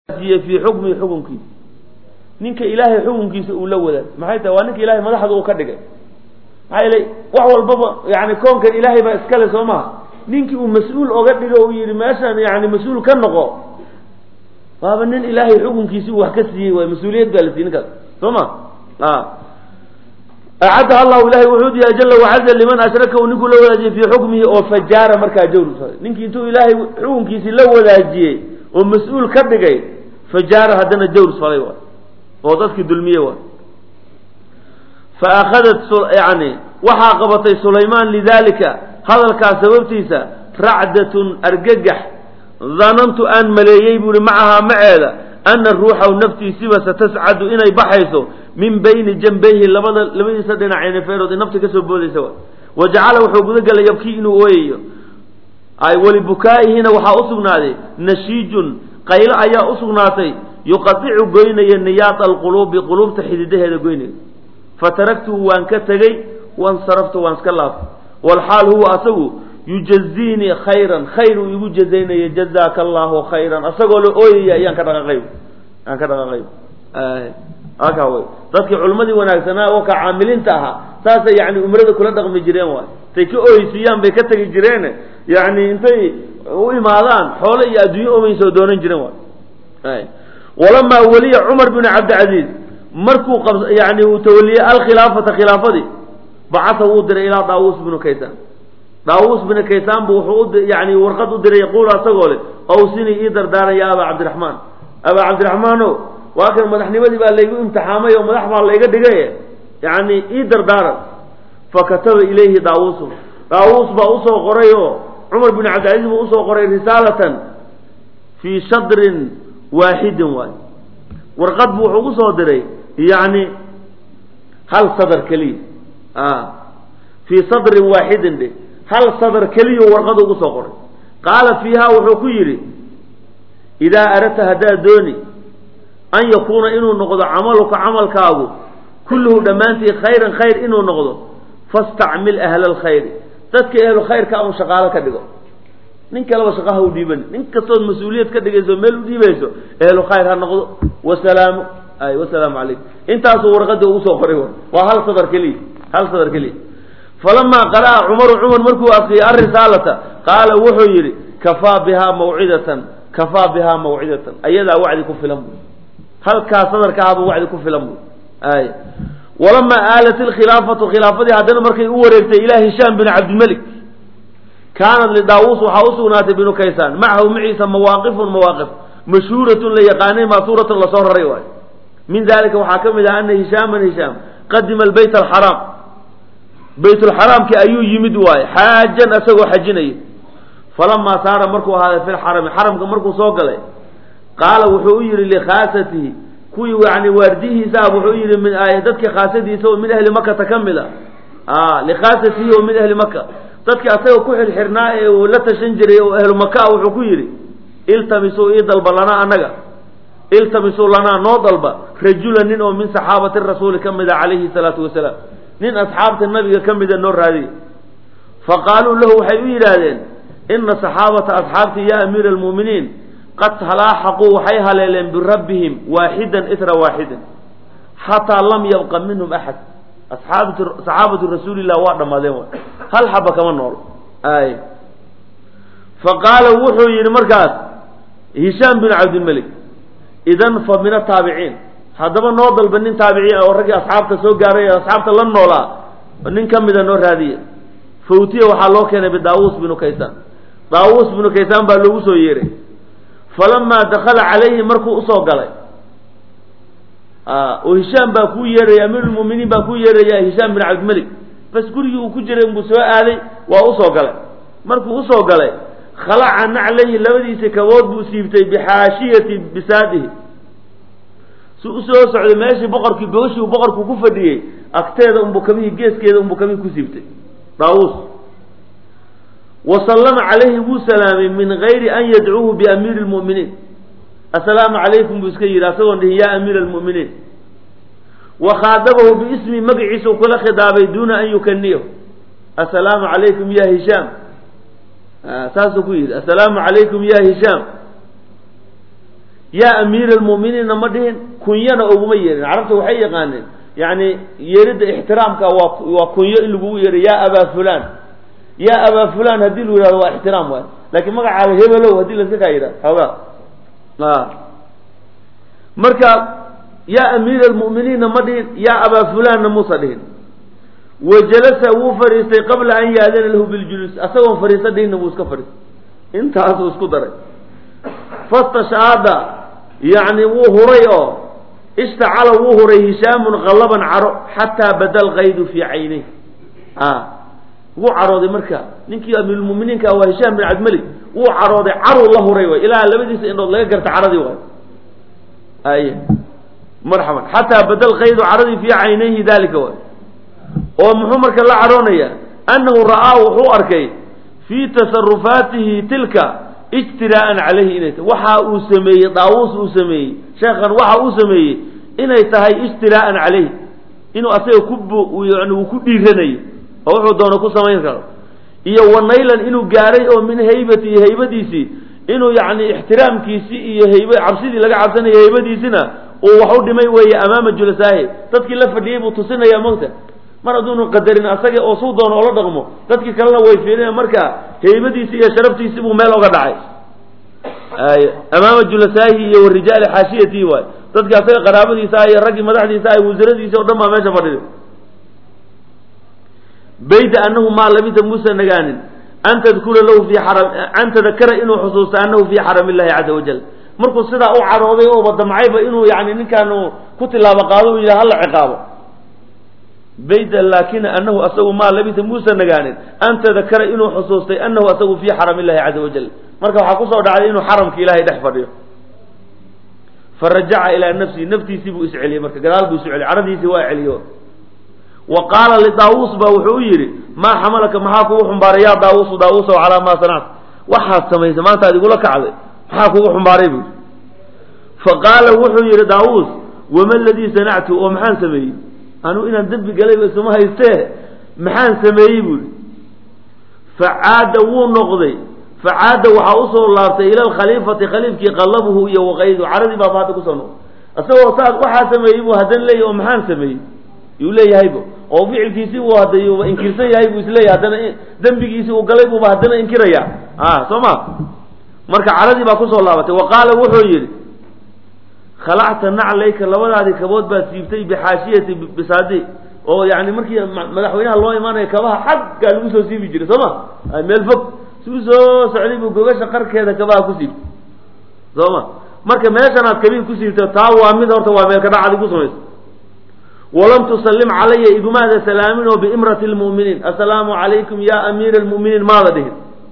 في حكمك ninka ilaahay xukunkiisa uu la wadaag maxay tahay waa ninka ilaahay madaxda uu ka dhigay maxay wax walba yaani koonkan ilaahay ba iska le Soomaa ninkii uu mas'uul oga dhigo uu yiri meeshan yaani mas'uul ka noqo waaba nin ilaahay xukunkiisa wax ka siiyay way mas'uuliyad baa la siin kara Soomaa أعد الله إلهي وحده جل وعز لمن أشركه ونقول له ولاجي في حكمه أو فجار مركا جور نينك انتو إلهي حكمكيس له ولاجي ومسؤول كدغاي فجار هدنا جور صليوا وضدك دلميه فأخذت يعني وحاقبتي سليمان لذلك هذا الكاسببتيسا رعدة أرججح ظننت أن ملايين معها معاذا أن الروح والنفس سوى ستسعد إني بحيثه من بين جنبيه لبدا سدنا عين فيرود النفس كسبودي سوا وجعل وحوقه قال يبكي إنه ويه أي ولبكائه هنا وحا أصغناتي نشيج قيل أيا أصغناتي يقطع بين النياط القلوب بقلوب تحديده هذا قيني فتركته وانكتغي وانصرفته وانسكلاف والحال هو أسوه يجزيني خيرا خير يجزيني يجزاك الله خيرا أسوه له أوي ينكرغ غيب ينكرغ غيب أكاوي dadki culumadi wanaagsanaa oo ka caamilintaha taas yaani umrada kula dhaqmi jireen waa tay ooyisiyaan bay ka tagi jireen yaani intay u imaadaan xoolo iyo adduunyo oo soo doonan jireen waa ولما ولي عمر بن عبد العزيز مركو يعني وتولي الخلافة خلافته بعثه ودر إلى طاووس بن كيسان طاووس بن كيسان بوحود يعني ورقته در يقول أسقول أوصني إيدر دار يا أبا عبد الرحمن أبا عبد الرحمن وأكن مدحني بدي بقى اللي يقول امتحامي يوم مدح الله يقد دقيقة يعني إيدر دار فكتب إليه طاووس بأوصه قريه عمر بن عبد العزيز بأوصه قريه رسالة في شطر واحد واحد ورقد بوحو صدري يعني هل صدر كلي في صدر واحد دي هل صدر كلي ورقد وصقر قال فيها وحكيري إذا أردت هذا دوني أن يكون إنه نقض عملك عمل كابو كله دمانتي خيرا خير إنه نقض فاستعمل أهل الخير تذكي أهل الخير كأمو شغالك دقو ninka laba shaqaha u dhiiban ninka soo mas'uuliyad ka dhigayso meel u dhiibayso eelo khayr ha noqdo wasalaam alayk intaas warqada uu soo qoray waa hal sadar kali falama qara umar markuu aqri ar-risalata qala wuxuu yiri kafa biha maw'idatan ayada wacdi ku filan halka sadarka abu wacdi ku filan ولما آلت الخلافة خلافتي هذا markay u wareegtay ila Hisham bin Abd al-Malik كانت لداووس وحاوسونات بن كيسان معه معيسى مواقف مشهورة ليقاني ماثورة لصور الرواية من ذلك وحاكم إلى أن هشام قدم البيت الحرام بيت الحرام كأيو يمدواي حاجا أسوى حجني فلما صار مركو هذا في الحرم كمركو صوقلي قال وحوير لخاسته كوي يعني وارديه ساب وحوير من آياتك خاسته سوى من أهل مكة تكمله لخاسته ومن أهل مكة dadka asaga ku xirnaa ee uu la tashan jiray oo ahlu Makka wuxuu ku yiri iltamisu idalba lana anaga iltamisu lana noo dalba rajulan oo min saxaabati rasuul kamida alayhi salatu wasalaam nin asxaabta nabiga kamida noo raadi faqaalu lahu waxay u yiraahdeen inna saxaabata asxaabti ya amir almu'minin qad halaqu waxay haleeleen bi rabbihim waahidan ithra waahidan hatta lam yabqa minhum ahad صحابة رسول الله وادمادين هل حبة كمان نور فقال وحو مركز هشام بن عبد الملك إذن فمن التابعين هذا ما نوضل بنين تابعين أو رجع أصحابته سوق جارية أصحابته لن نولا بنين كم إذا نور هذه فوتيه وحلوه كان بداووس بن كيسان داووس بن كيسان بلوسه يري فلما دخل عليه مركو أصوغ عليه وهشام باكو يرى أمير المؤمنين باكو يرى يا هشام بن عبد الملك بس كل كجري مسواء عليه وأصوغ عليه مركو أصوغ عليه خلع عليه لودي سكوات بوسيبتي بحاشية بساده سوء سعد ماشي بقر كبوشي وبقر كفديه أكتاد بكميه جيس كده بكميه كسيبتي طاووس وسلم عليه بسلام من غير أن يدعوه بأمير المؤمنين السلام عليكم بسكير أسوان يا أمير المؤمنين وخاطبه باسم مقعس وكل خطابه دون أن يكنيه السلام عليكم يا هشام السلام عليكم يا هشام يا أمير المؤمنين مدهن كنينا أو مير عرفت وحي قانن يعني يرد احترامك وكنيا اللي هو يا أبا فلان يا أبا فلان هديله هو احترام واحد لكن ما على هبله هديله سكايرة هذا مركب يا أمير المؤمنين مدهن يا أبا فلان مصدهن وجلس وفريسي قبل أن يأذن له بالجلوس أسوأ فريسة دين نبوس كفرس انت أسوأ اسكدر فاستشهد يعني وهريئه اشتعل وهري هشام غلبا عرو حتى بدا الغيد في عينه وعرض مركا نينكي أمير المؤمنين كهو هشام بن عبد الملك وعرض عرو الله هريئه إلى لبديس إن الله يقرت عرضي واحد مرحبا حتى بدا الغيد عرضي في عينيه ذلك واحد ومحمد كلا عرونيا أنه رآه وحو أركي في تصرفاته تلك اجتراء عليه إنيت وحا أسمي طاووس أسمي شيخا وحا أسمي إنيت هاي اجتراء عليه إنه أسيه كب ويعني وكدي غني وحو دونكو سمين كرو إيا ونيلا إنه قاري من هيبتي إنه يعني احترام كيسي إيا هيبة عبسيدي لقى عبساني هيبتيسينا وحو دمي ويا أمام الجلسائي تدكي لفة ليه بتصينا يا موتى mar aduunu qadarin asaga oo suu doono oo la dhaqmo dadkii kalena way fiireen marka heybadiisa iyo sharaftiisa buu meel uga dhacay amaama julasaahi iyo rijaal xaashiyati way dadka asaga qaraabadiisa ay rag madaxdiisa ay wasiiradiisa oo dhammaan meesha fadhiyo bayda annahu ma labita musa nagaanin anta dhkura lahu fi haram anta dhakara inuu xusuusta annahu fi haram illahi azza wajal markuu sida u carooday oo badamcayba inuu yaani ninkan ku tilaabo qaado uu ilaahay la ciqaabo بيد لكن أنه أسوء ما لبث موسى نجانين أنت ذكر إنه حصوصي أنه أسوء في حرم الله عز وجل مركب حقوصه ودعا إنه حرم كإلهي دحفر فرجع إلى نفسي سيبو إسعلي مركب قال بو إسعلي عرضي سواء عليه وقال لطاووس بوحويري ما حملك محاكو حنبار يا داووس على ما صنعت وحاس سمي زمان تادي يقول لك عليه محاكو حنباري بي فقال وحويري داووس وما الذي صنعته ومحان سمي أنو إن الدب قلبي اسمها يستاه محان سميبول فعاد ونقضي فعاد وحاوصه الله إلى الخليفة خليفة قلبه وغيظ عرضي باباتك صنو أسوأ صاد وحا سميبو هدن لي ومحان سميب يقول لي يهيبو أو فعل كيسي وهذا إنكرسي يهيبو إسلي هدن دنبي كيسي وقلبه بهدن إنكريا سمع مركع عرضي باكوصه الله وقال وحوير خلعت نعليك لولا كبود بسيبتي بحاشية بسادي أو يعني مركي مدحوينها الله إيمانه كبها حق قالوا مسو سيبي جري سما ميل فوق سوسو سعلي بوغاش قرك هذا كبها كسيب سما مركي ماشانات كبير كسيب تاو وامد horta waa meel ka dhacay ku sameeyay ولم تسلم علي إجماع سلامين وبإمرة المؤمنين السلام عليكم يا أمير المؤمنين ما لديه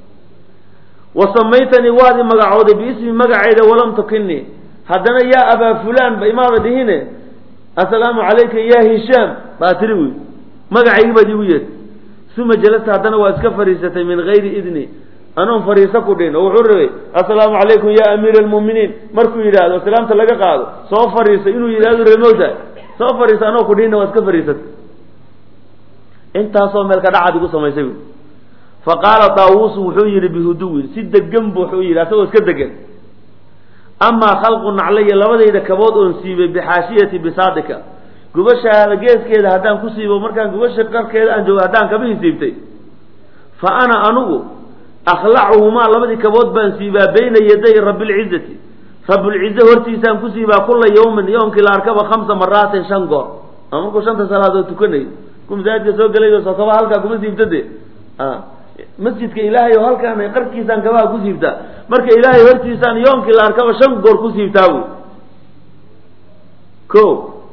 وسميتني وادي مقعود باسم مقعد ولم تكني هذا يا أبا فلان بإمارة دهنة السلام عليك يا هشام باتروي ما قاعد بديوية ثم جلست هذا واسك فريسة من غير إذني أنا فريسة كدين وحرّي السلام عليكم يا أمير المؤمنين مركو يراد والسلام تلقى قال صوف فريسة إنه يراد رموزة صوف فريسة أنا كدين واسك فريسة انت صوم ملك دعاد يقول ما يسوي فقال طاووس وحير بهدوء سد الجنب وحير أسوي اسكدك أما خلق علي لبدا إذا كبود أنسيب بحاشية بصادك قبش هذا جيس كذا هدان كسيب ومركان قبش كر كذا أنجو هدان كبيه سيبتي فأنا أنو أخلعهما لبدا كبود بنسيبا بين يدي رب العزة رب العزة ورتيسان كسيبا كل يوم كلا أركب 5 مرات شنقر أما كو شنطة صلاة تكني كم زاد يسوق لي وصفا هلكا كم سيبتدي مسجدك إلهي وهلكا أنا قركيسان كبا كسيبتا marka ilaahay hortiisaan yoomkii la arkaba 5 goor ku siibtaawo ko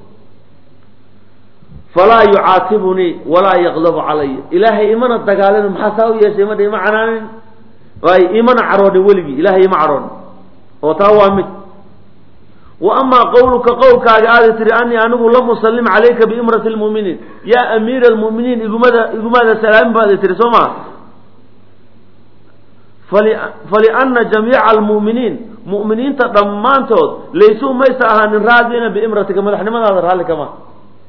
fala yu'atibuni wala yaghdab alayya ilaahay imana dagaalana maxaa saaw yeeshay ma dhima canaanin way imana caroodi waligi ilaahay ma caroon oo taa waa mid wa amma qawluka qawlkaaga aad tiri anni anigu lam usallim alayka bi imrati almu'minin ya amir almu'minin igumada salaam baad tiri soma فلأن جميع المؤمنين مؤمنين تضمانتود ليسوا ما يسأهان راضين بإمرتك مدحنا ما هذا رالك ما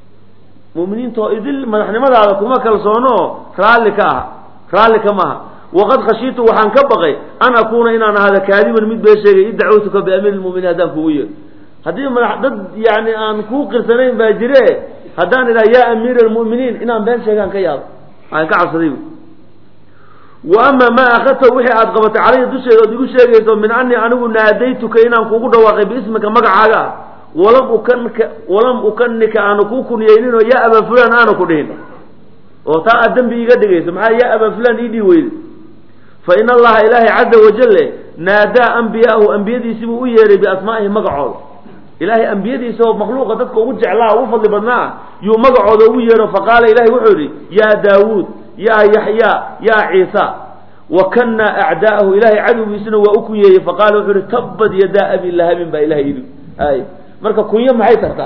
مؤمنين تو إذل مدحنا ما هذا كما كالصونو رالك ما waqad khashiitu waxaan ka baqay an akuuna inaan ahaada kaadiban mid been sheegay idacawtuka biamiiri lmu'miniin haddaan kugu yeero haddii dad yani aan kuu qirsanayn baa jire haddaan idhaha yaa amiira almu'miniin inaan been sheegaan ka yaabo waxaan ka cabsaday wa ama maa akhadta wixii aad qabatay calaya dusheeda ood igu sheegayso min anii anigu naadaytuka inaan kugu dhawaaqay biismika magacaaga ah walam ukanika aanu kuu kunyeyninoo yaa aba fulan aanu ku dhihin oo taa aad dembi iga dhigayso maxaa yaa aba fulan ii dhii weyday fa in allaha ilaahay caza wajale naadaa ambiyaahu ambiyadiisibuu u yeeray biasmaa'ihi magacooda ilaahay ambiyadiisa oo makhluuqa dadka ugu jeclaa ugu fadli badnaa yuu magacooda ugu yeero faqaala ilahay wuxuu yidhi yaa daawuud yaa yaxyaa yaa ciisa wakannaa acdaa'ahu ilaahay cadowgiisuna waa u kunyeeyey faqaala wuxuu yihi tabbad yadaa abi lahabin baa ilahay yidhi ay marka kunyo maxay tartaa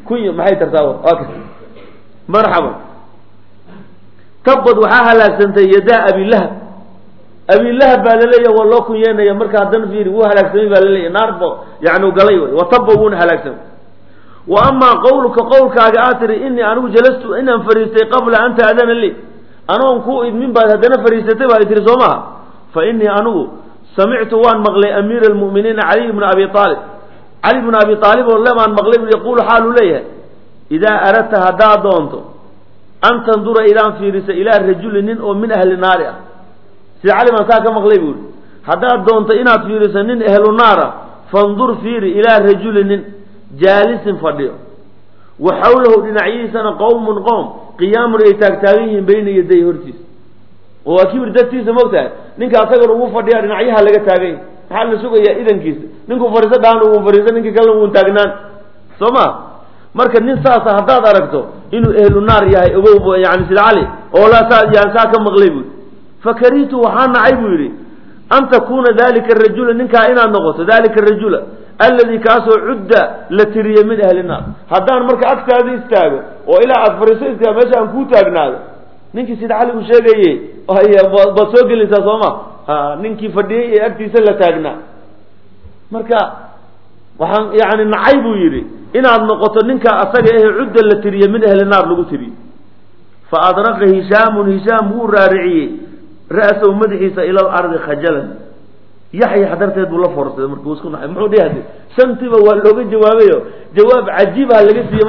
marxaban tabbad waxaa halaagsantay yadaa abilahab abilahab baa laleeyahy waa loo kunyeenaya marka haddana fiiri wuu halaagsamay baa laleeyahy naarba yani galay way wataba wuuna halaagsamay wa amaa qawluka qowlkaaga aad tiri inii anigu jalastu inaan fariistay qabla an taadana li anoon ku idmin baad haddana fariisatay baa tiri soo maha fa inii anigu samictu waan maqlay amiira almu'miniina caliy bna abi aalib cali bna abi aalib oo lebaan maqlay yaquulu xaaluu leeyahay idaa aradta haddaad doonto an tandura ilaan fiirisa ilaa rajuli nin oo min ahli naari ah sida cali baan saa ka maqlay buu yihi haddaad doonto inaad fiiriso nin ehlu naara fandur fiiri ilaa rajuli nin jaalisin fadhiyo wa xawlahu dhinacyihiisana qowmun qowm qiyaamun ay taagtaagan yihiin bayna yaday hortiisa oo waa kibir dartiisa mogtahay ninka asagana ugu fadhiya dhinacyaha laga taagany maxaa la sugayaa idankiisa ninkuu fadhiiso dhaana uu fadhiiso ninkii kalena uun taagnaan soo ma marka nin saasa haddaad aragto inuu ehlu naar yahay ogow yani sida cali oo saa ka maqlay buu fakaritu waxaa nacay buu yidhi an takuuna dalika rajula ninkaa inaad noqoto dalika rajula alladii kaasoo cudda la tiriye min ahli naar haddaan marka agtaada istaago oo ilaa aad fariiso istaago meesha aan kuu taagnaado ninkii sida cali uu sheegaye baad soo gelaysaa sooma ninkii fadhiyey ee agtiisa la taagnaa marka waxaan yani nacay buu yidhi inaad noqoto ninka asaga ahe cudda la tiriye min ahli naar lagu tiriye fa adraqa hishaamun hishaam wuu raariciyey ra'sahu madaxiisa ila alardi khajalan yaxyax darteed buu la foorsaday markuu isku naxay muxuu dhihi hadde shantiba waa looga jawaabayo jawaab cajiibha laga siiyey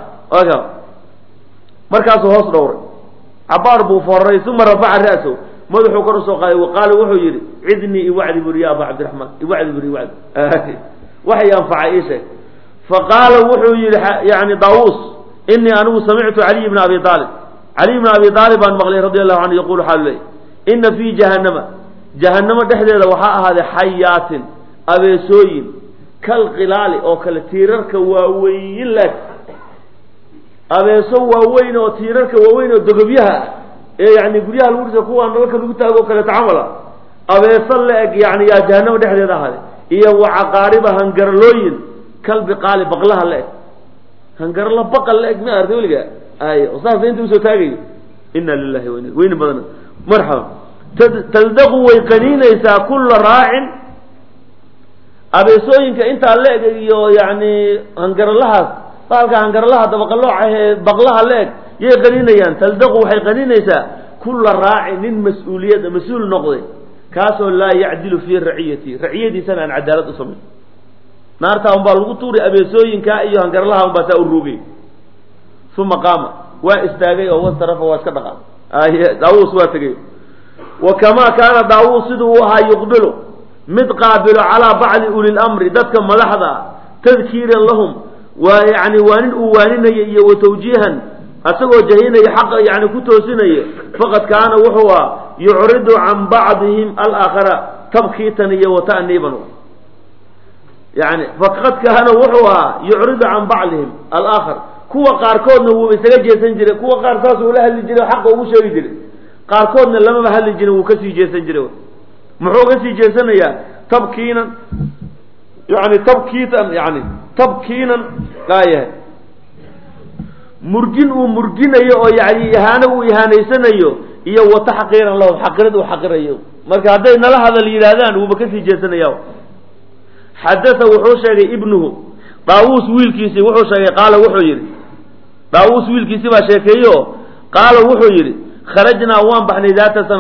markaasuu hoos dhowray cabaar buu fooray uma rafaca ra'sahu madaxuu kor usoo qaaday waqaala wuxuu yidhi cidnii iwacdi buri ya aba cabdiraxmaan iwacdi buri iwacdi waxay anfacay ii sheeg faqaala wuxuu yidhi yani daawuus inii anigu samictu caliy bna abi aalib caliy bna abi aalib baan maqlay radi allahu canhu yaqulu xaalu ley ina fii jahannamo dhexdeeda waxaa ahaaday xayaatin abeesooyin kal qilaali oo kale tiirarka waaweyn leg abeeso waaweyn oo tiirarka waaweyn oo dogobyaha ah ee yani guryaha lagu dhisa kuwaan dalka lagu taago o kaleeto camala abeeso la-eg yani yaa jahannamo dhexdeeda ahaaday iyo wacaqaariba hangarlooyin kal biqaali baqlaha la-eg hangarla baqal la-eg ma artay weliga ay saasa inta usoo taagayo ina lilahi weyni badana marxaba taldaqu way qaniinaysaa kulla raacin abeesooyinka intaa la-eg iyo yani hangarlahaas baalka hangarlaha dabaqalooca ee baqlaha la-eg yay qaniinayaan taldaqu waxay qaniinaysaa kulla raacin nin mas-uuliyada mas-uul noqday kaasoo laa yacdilu fii raciyati raciyadiisana aan cadaalad u samayn naartaa unbaa lagu tuuray abeesooyinkaa iyo hangarlaha unbaa saa u ruugay uma qaama waa istaagay oo wasarafa waa iska dhaqaa daawuus waa tegay wa kamaa kaana daawuus siduu u ahaa yuqbilu mid qaabilo calaa bacdi uli lamri dadka madaxda ah tadkiiran lahum waa yani waanin uu waaninaya iyo watawjiihan asagoo jahinaya xaqa yani ku toosinaya faqad kaana wuxuu ahaa yucridu can bacdihim alaakhara tabkiitan iyo wata'niiban yani faqad kaana wuxuu ahaa yucridu can bacdihim alaakhar kuwa qaarkoodna wuu isaga jeesan jiray kuwa qaar saasuu ula hadli jiray xaqa ugu sheegi jiray qaarkoodna lamaba hadli jirin wuu kasii jeesan jiray muxuu kasii jeesanayaa tabkiinan yani tabkiitan yani tabkiinan laayahay murgin uu murginayo oo yani ihaano uu ihaanaysanayo iyo wata xaqiiran lahum xaqirad uu xaqirayo marka hadday nala hadal yidhaahdaan wuuba kasii jeesanaya xadatha wuxuu sheegay ibnuhu daawuus wiilkiisii wuxuu sheegay qaala wuxuu yidhi daawuus wiilkiisii baa sheekeeyo qaala wuxuu yidhi kharajnaa waan baxnay daata sanatin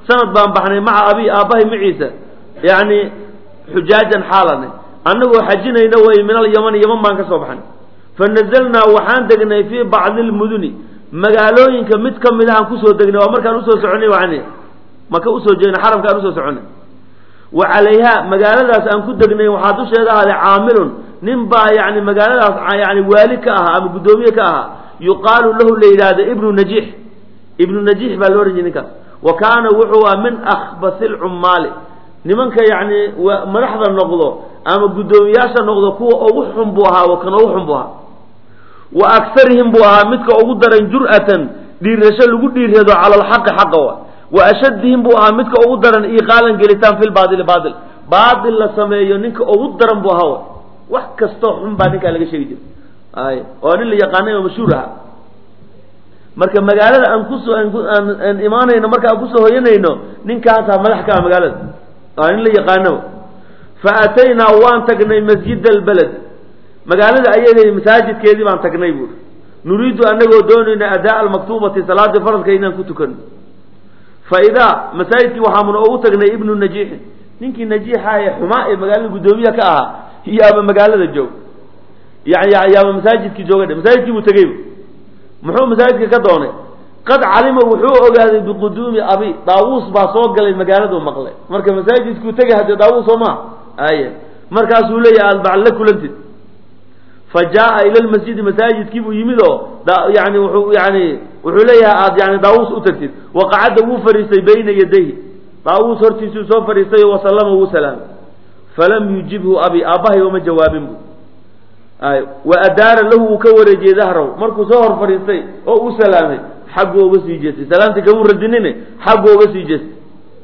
sanad baan baxnay maca abi aabbahay maciisa yani xujaajan xaalane annagoo xajinayna way min alyaman yaman baan ka soo baxnay fanazalnaa waxaan degnay fii bacdi lmuduni magaalooyinka mid ka mid ahaan kusoo degnay waa markaan usoo soconay waan maka usoo jeednay xaramkaan usoo soconay wa calayha magaaladaas aan ku degnay waxaa dusheeda ahaaday caamilun nin baa yani magaaladaas yani waali ka ahaa ama guddoomiye ka ahaa yuqaalu lahu la yidhaahdo ibnu najiix ibnu najiix baa loo ohan jiray ninkaas wa kaana wuxuu ah min akhbasi lcummaali nimanka yani madaxda noqdo ama guddoomiyaasha noqdo kuwa ugu xun buu ahaa kan ugu xun buu ahaa wa aksarihim buu ahaa midka ugu daran jur'atan dhiirasho lagu dhiirado cala alxaqi xaqa wa ashadihim buu ahaa midka ugu daran iqaalan gelitaan fi lbaadili baatil la sameeyo ninka ugu daran buu ahaa wax kastoo xun baa ninkaa laga sheegi jiray ay oo nin la yaqaanay oo mashhuur ahaa marka magaalada aan imaanayno marka aan kusoo hoyanayno ninkaasaa madax ka ah magaalada waa nin la yaqaano fa ataynaa waan tagnay masjid albaled magaalada ayaday masaajidkeedii baan tagnay buuri nuriidu anagoo doonayna adaa almaktuubati salaadii faradka inaan ku tukano fa idaa masaajidkii waxaamuna ugu tagnay ibnu najiixin ninkii najiixa ee xumaa ee magaalada guddoomiyaha ka ahaa yaaba magaalada joog yani yaaba masaajidkii jooga masaajidkii buu tegey muxuu masaajidka ka doonay qad calima wuxuu ogaaday biquduumi abi daawuus baa soo galay magaaladu maqlay marka masaajidkuu tegay haddee daawuus soo maa aye markaasuu leeyahay albacal la kulantid fa jaa ila lmasjidi masaajidkii buu yimid oo yani wuxuu leeyahay aad yani daawuus u tagtid waqacadda wuu fariistay bayna yadayhi daawuus hortiisuu soo fariistay wasallama wuu salaamay falam yujibhu abi aabbahay uma jawaabin bu wa adaara lahu wuu ka wareejiyey dahraw markuu soo hor fadhiistay oo u salaamay xaggu uga sii jeestay salaamtii kamuu radinine xaggu uga sii jeestay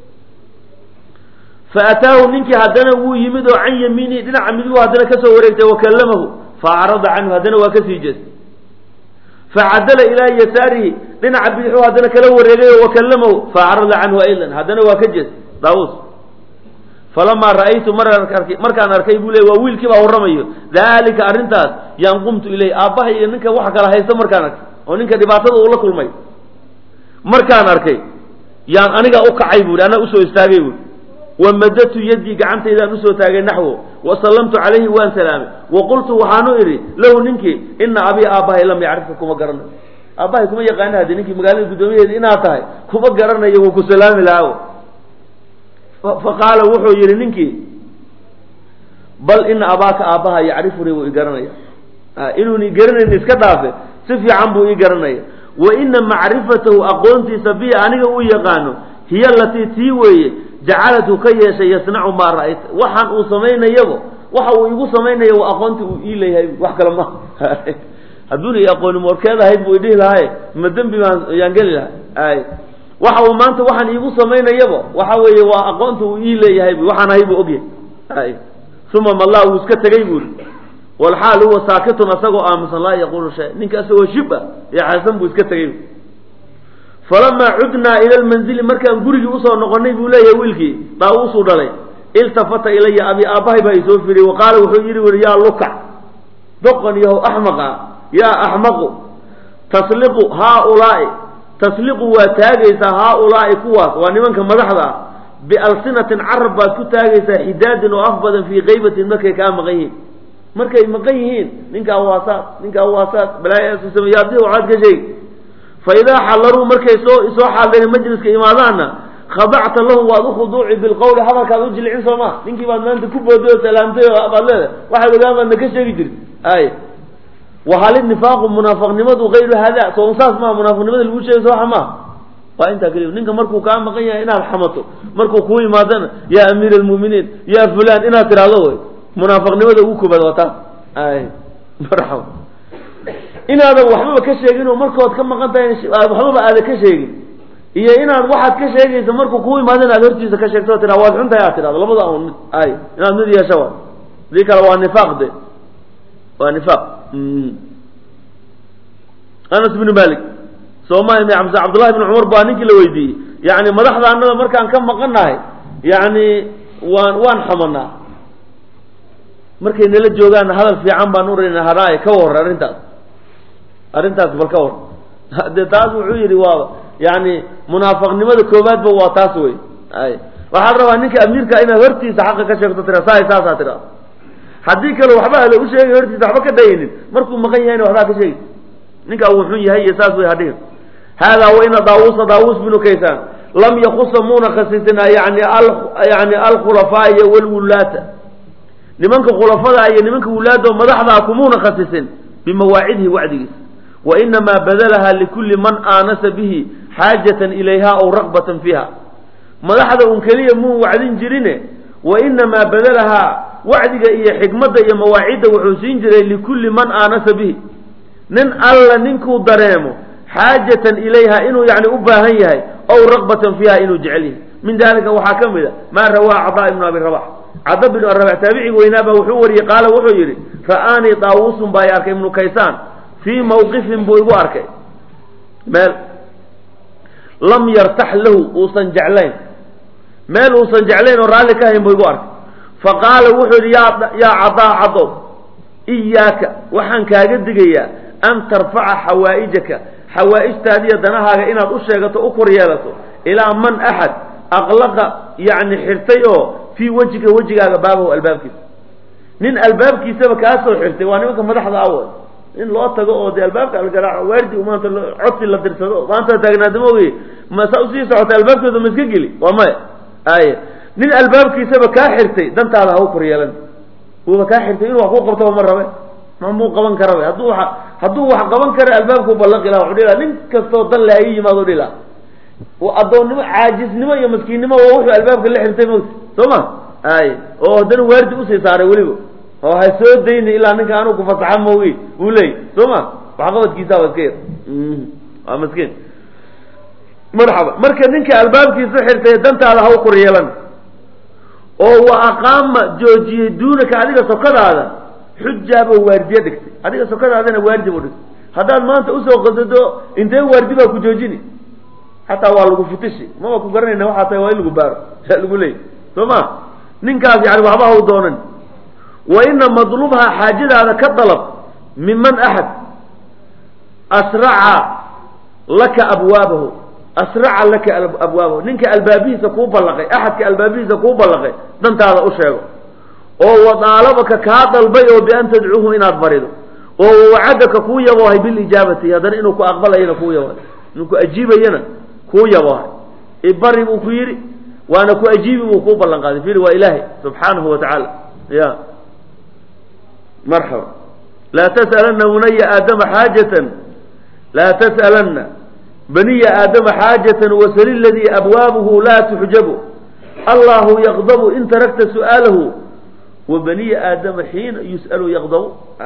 fa ataahu ninkii haddana wuu yimid oo can yamiinihi dhinaca midigu haddana kasoo wareegtay wakallamahu faacrada canhu haddana waa ka sii jeestay facadala ilaa yasaarihi dhinaca bidixuu haddana kala wareegay oo wakallamahu faacrada canhu aydan haddana waa ka jeestay daawuus falamaa ra'aytu markaan arkay buu leey waa wiilkii baa warramayo daalika arrintaas yaan qumtu ilay aabbahay iyo ninka waxa kala haysta markaan arkay oo ninka dhibaatada uu la kulmay markaan arkay yaan aniga u kacay buuri anaa usoo istaagay buuri wa madadtu yaddii gacantaydaan usoo taagay naxwo wa sallamtu calayhi waan salaamay wa qultu waxaanu idhi lahu ninkii ina abii aabbahay lam yacrifka kuma garanayo aabbahay kuma yaqaana haddii ninkii magaalada guddoomiyaheeda inaad tahay kuma garanayo wuu ku salaami lahaa faqaala wuxuu yidhi ninkii bal ina abaaka aabbaha yacrifunii wuu ii garanaya inuun ii garanayn iska dhaafe si fiican buu ii garanaya wa ina macrifatahu aqoontiisa bi aniga uu yaqaano hiya alatii tii weeye jacalathu ka yeeshay yasnacu maa ra'ayta waxaan uu samaynayabo waxa uu igu samaynayo waa aqoontii uu ii leeyahay wax kale ma hadduuna i aqooni moorkeed ahayd buu idhihi lahay ma dembi yaan geli lahay waxa uu maanta waxaan iigu samaynayaba waxa weeye waa aqoonta uu ii leeyahay waxaan ahay buu ogyahay uma mallah wuu iska tegay buuri walxaal huwa saakitun asagoo aamusan laa yaqulu shay ninka asagoo shiba iyo xasan buu iska tegay falamaa cudnaa ila lmanzili markaan gurigii usoo noqonay buu leeyahay wiilkii daawuusuu dhalay iltafata ilaya abi aabbahay baa isoo firiyey waqaala wuxuu yidhi wuri yaa lukac doqon yahow axmaqa yaa axmaqu tasliqu haaulaai tasliqu waa taagaysaa haaulaai kuwaas waa nimanka madaxda ah bialsinatin carab baad ku taagaysaa xidaadin oo af badan fii qaybatin markay kaa maqan yihiin markay maqan yihiin ninkaa waasaad balaayaasuu sameeya haddii waxaad ka sheegi fa idaa xallaruu markay soo xaalleen majliska imaadaanna khadacta lahum waad u khuduuci bilqowli hadalkaad u jilcin soo maa ninkii baad maanta ku booday oo salaamtay oo baad leedahay waxaad ogaan baadna ka sheegi jirta ay wahal nifaaqu munaafaqnimadu kayru hada soo saas maa munaafiqnimada lagu sheegay soo xamaa waa intaa kaliya ninka markuu kaa maqan yahay inaad xamato markuu kuu yimaadana yaa amiir almu'miniin yaa fulaan inaad tiraahdo way munaafiqnimada ugu koobaad waa taa ay marxaba inaadan waxbaba ka sheegin oo markood ka maqan tahay waxbaba aadan ka sheegin iyo inaad waxaad ka sheegaysa markuu kuu yimaadana aad hortiisa ka sheegto oo tiraa waad xun tahay aad tirahdo labada un mid ay inaad mid yeesho waa dii kale waa nifaaq de waa nifaaq anas bnu malik sooma ibn cabdullahi ibn cumar baa ninkii la weydiiyey yani madaxda annada markaan ka maqannahay yani waan xamanaa markay nala joogaan hadal fiican baan urayna hanaay ka warran arrintaas bal ka warran dee taas wuxuu yidhi waa yani munaafiqnimada koobaad ba waa taas wey ay waxaa rabaa ninka amiirka inaad hortiisa xaqa ka sheegto tira saasaa tira haddii kale waxba ala u sheegay hortiisa waxba ka daynin markuu maqan yahayna waxbaa ka sheegi ninka uu xun yahay iyo saas way hadhihin hada wa ina daawus binu kaysan lam yaqusa muna khasisina yani alkhulafaa walwulaata nimanka khulafada iyo nimanka wulaada madaxda kumuna khasisin bimawaacidihi wacdigiisa wa inamaa badalaha likulli man aanasa bihi xaajatan ilayha aw raqbatan fiiha madaxda un keliya muu wacdin jirine wa inamaa badalahaa wacdiga iyo xikmadda iyo mawaacidda wuxuu siin jiray likulli man aanasa bihi nin alla ninkuu dareemo xaajatan ilayha inuu yani u baahan yahay aw raqbatan fiiha inuu jecel yahay min dalika waxaa ka mid a maa rawaa cadaa ibnu abi rabax cada binu arabax taabicigi weynaaba wuxuu wariyey qaala wuxuu yidhi ra'aanii daawusun baa i arkay ibnu kaysaan fii mawqifin buu igu arkay meel lam yartax lahu uusan jeclayn meel uusan jeclayn oo raalli ka hayn buu igu arkay faqaala wuxuu yidhi yaa cadaa cadow iyaaka waxaan kaaga digayaa an tarfaca xawaa'ijaka xawaa'ijtaadiya danahaaga inaad u sheegato u kor yeelato ilaa man axad aqlaqa yani xirtay oo fii wejika wejigaaga baabahu albaabkiisa nin albaabkiisaba kaa soo xirtay waa nimanka madaxda awood in loo tago oo dee albaabka algaraaco waardi maanta codsi la dirsado maanta taagnaadamoogi masa usii socota albaabkooda ma iska geli waa maya ay nin albaabkiisaba kaa xirtay dantaada ha u kor yeelan wuuba kaa xirtay inuu wax ku qabto ma rabe mamuu qaban karabe hadduu wax qaban kara albaabkuu ballaqi laha wuxuu dhihi nin kastoo dan le ha ii yimaado dhihi laha addoonnimo caajisnimo iyo maskiinnimo waa wuxuu albaabka la xirtay mawti soo ma ay oo haddana waardi usii saaray weliba oo ha soo dayni ilaa ninka anuu ku fasaxa moogi uu leey soo ma waxqabadkiisa waa iska yar waa maskiin marxaba marka ninka albaabkiisa xirtay dantaada ha u kor yeelan oo wa aqaama joojiyey duunaka adiga sokadaada xujaaba waardiye dhigtay adiga sokadaadana waardi buu dhigtay haddaad maanta usoo qasado intee waardi baa ku joojini xataa waa lagu fitishi maba ku garanayna waxaa tahay waa in lagu baaro yaa lagu leeyay soo ma ninkaas yani waxba ha u doonan wa ina madlubhaa xaajadaada ka dalab minman axad asraca laka abwaabahu asraca laka abwaabahu ninka albaabihiisa kuu ballaqay axadka albaabihiisa kuu ballaqay dantaada u sheego oo wadaalabaka kaa dalbay oo bian tadcuuhu inaad barido oo wawacadaka kuu yaboohay bilijaabati haddana inuu ku aqbalayana kuu yaboohay inuu ku ajiibayana kuu yaboohay ibari buu ku yidhi waana ku ajiibi buu kuu ballan qaaday firi waa ilaahay subxaanahu wa tacaala ya marxaba laa tas'alanna bunaya aadama xaajatan laa tas'alanna baniya aadama xaajatan wasali ladii abwaabuhu laa tuxjabu allahu yaqdabu in tarakta su'aalahu wa baniya aadama xiina yus'alu yaqdabu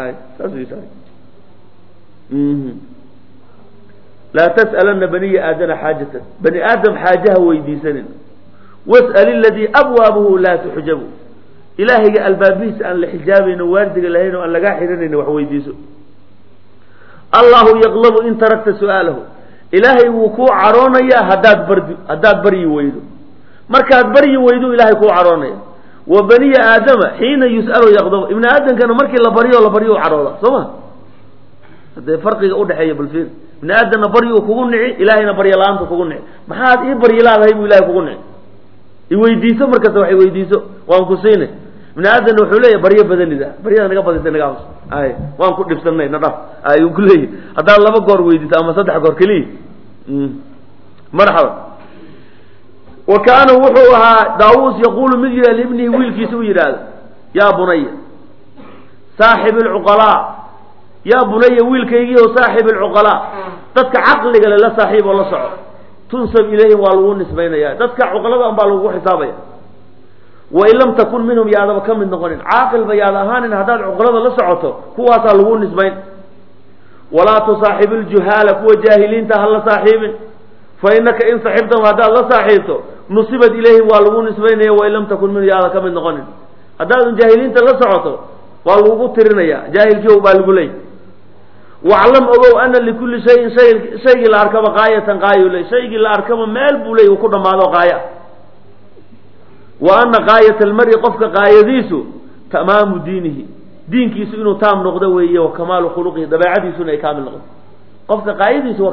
laa tas'alanna baniya aadama xaajatan bani aadam xaajaha weydiisanin was'al iladii abwaabuhu laa tuxjabu ilaahayga albaabihiisa aan la xijaabayno waardiga lahayn oo aan lagaa xihanayna wax weydiiso allahu yaqlabu in tarakta su'aalahu ilaahay wuu kuu caroonayaa haddaad baryi weydo markaad baryi weydo ilaahay kuu caroonaya wa baniya aadama xiina yus'alu yaqdabu ibni aadamkana markii la baryo u carooda soo ma hadee farqiga udhexeeya balfiir ibni aadamna baryu kugu nici ilaahayna baryo la-aanta kugu nici maxaad ii baryi laadahay buu ilahay kugu nici iweydiiso markasta wax iweydiiso waan ku siinay ibni aadamna wuxuu leeyahy baryo badanida baryada naga badisay naga hos ay waan ku dhibsanay na dhaf ayuu ku leeyahy haddaad 2 goor weydiiso ama 3 goor keliya marxaba wa kaana wuxuu ahaa daawuus yaquulu mid yidhah libnihi wiilkiisa u yidhaahdo yaa bunaya saaxib alcuqalaa yaa bunaya wiilkaygii oo saaxib alcuqalaa dadka caqliga le la saaxiib oo la soco tunsab ilayhim waa lagu nisbaynaya dadka cuqalada un baa lagu xisaabaya wain lam takun minhum yaadaba ka mid noqonin caaqilba yaada ahaanin haddaad cuqalada la socoto kuwaasaa lagu nisbayn walaa tusaaxib iljuhaala kuwa jaahiliinta ha la saaxiibin fa inaka in saxibtahum haddaad la saaxiibto nusibat ilayhim waa lagu nisbaynaya wain lam takun minhum yaada ka mid noqonin haddaadun jaahiliinta la socoto waa lagugu tirinaya jaahilkii baa lagu leeyay waclam ogow ana likulli shayin shaygii la arkaba qaayatan qaayo ley shaygii la arkaba meel buu leey uu ku dhammaado qaaya wa ana qaayata almari qofka qaayadiisu tamaamu diinihi diinkiisu inuu taam noqdo weeye wa kamaalu khuluqihi dabeecadiisuna ay kaamil noqdo qofka qaayadiisu waa kaas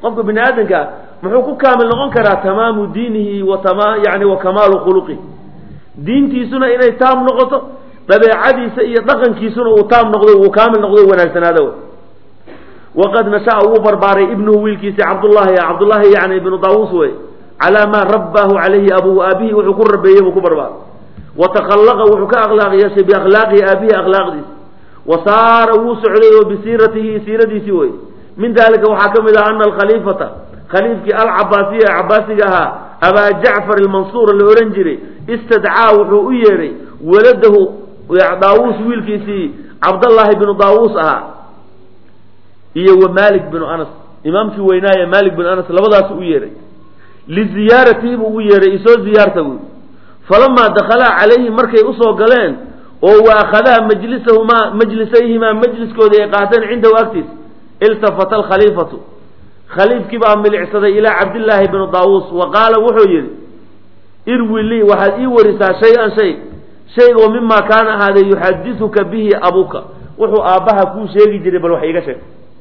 qofka bini aadamka muxuu ku kaamil noqon karaa tamaamu diinihi wa yani wa kamaalu khuluqihi diintiisuna inay taam noqoto dabeecadiisa iyo dhaqankiisuna uu taam noqdo uu kaamil noqdo wanaagsanaado waqad nasha'a uu barbaaray ibnuhu wiilkiisa cabdullahi yani ibnu daawuus wey calaa maa rabbaahu calayhi abuhu aabihi wuxuu ku rabeeyey buu ku barbaaray watakhallaqa wuxuu ka akhlaaq yeeshay biakhlaaqihi aabihi akhlaaqdiisa wasaara wuu socday oo bisiiratihi siiradiisii wey min dalika waxaa ka mid ah ana alkhaliifata khaliifkii alcabaasiya ee cabaasiga ahaa abaa jacfar almansuur la ohan jiray istadcaa wuxuu u yeedhay waladahu daawuus wiilkiisii cabdallaahi binu daawuus ahaa iyo wa malik binu anas imaamkii weynaaye malik binu anas labadaas u yeedhay liziyaaratihi buu ugu yeedhay isoo ziyaarta buy falamaa dakhalaa calayhi markay usoo galeen oo wa akhadaa majlisayhimaa majliskoodii ay qaateen cindahu agtiisa iltafata alkhaliifatu khaliifkii baa milicsaday ilaa cabdillaahi binu daawuus wa qaala wuxuu yidhi irwi lii waxaad ii warisaa shay-an shaygoo mimaa kaana ahaaday yuxadisuka bihi abuka wuxuu aabbaha kuu sheegi jiray bal wax iiga sheeg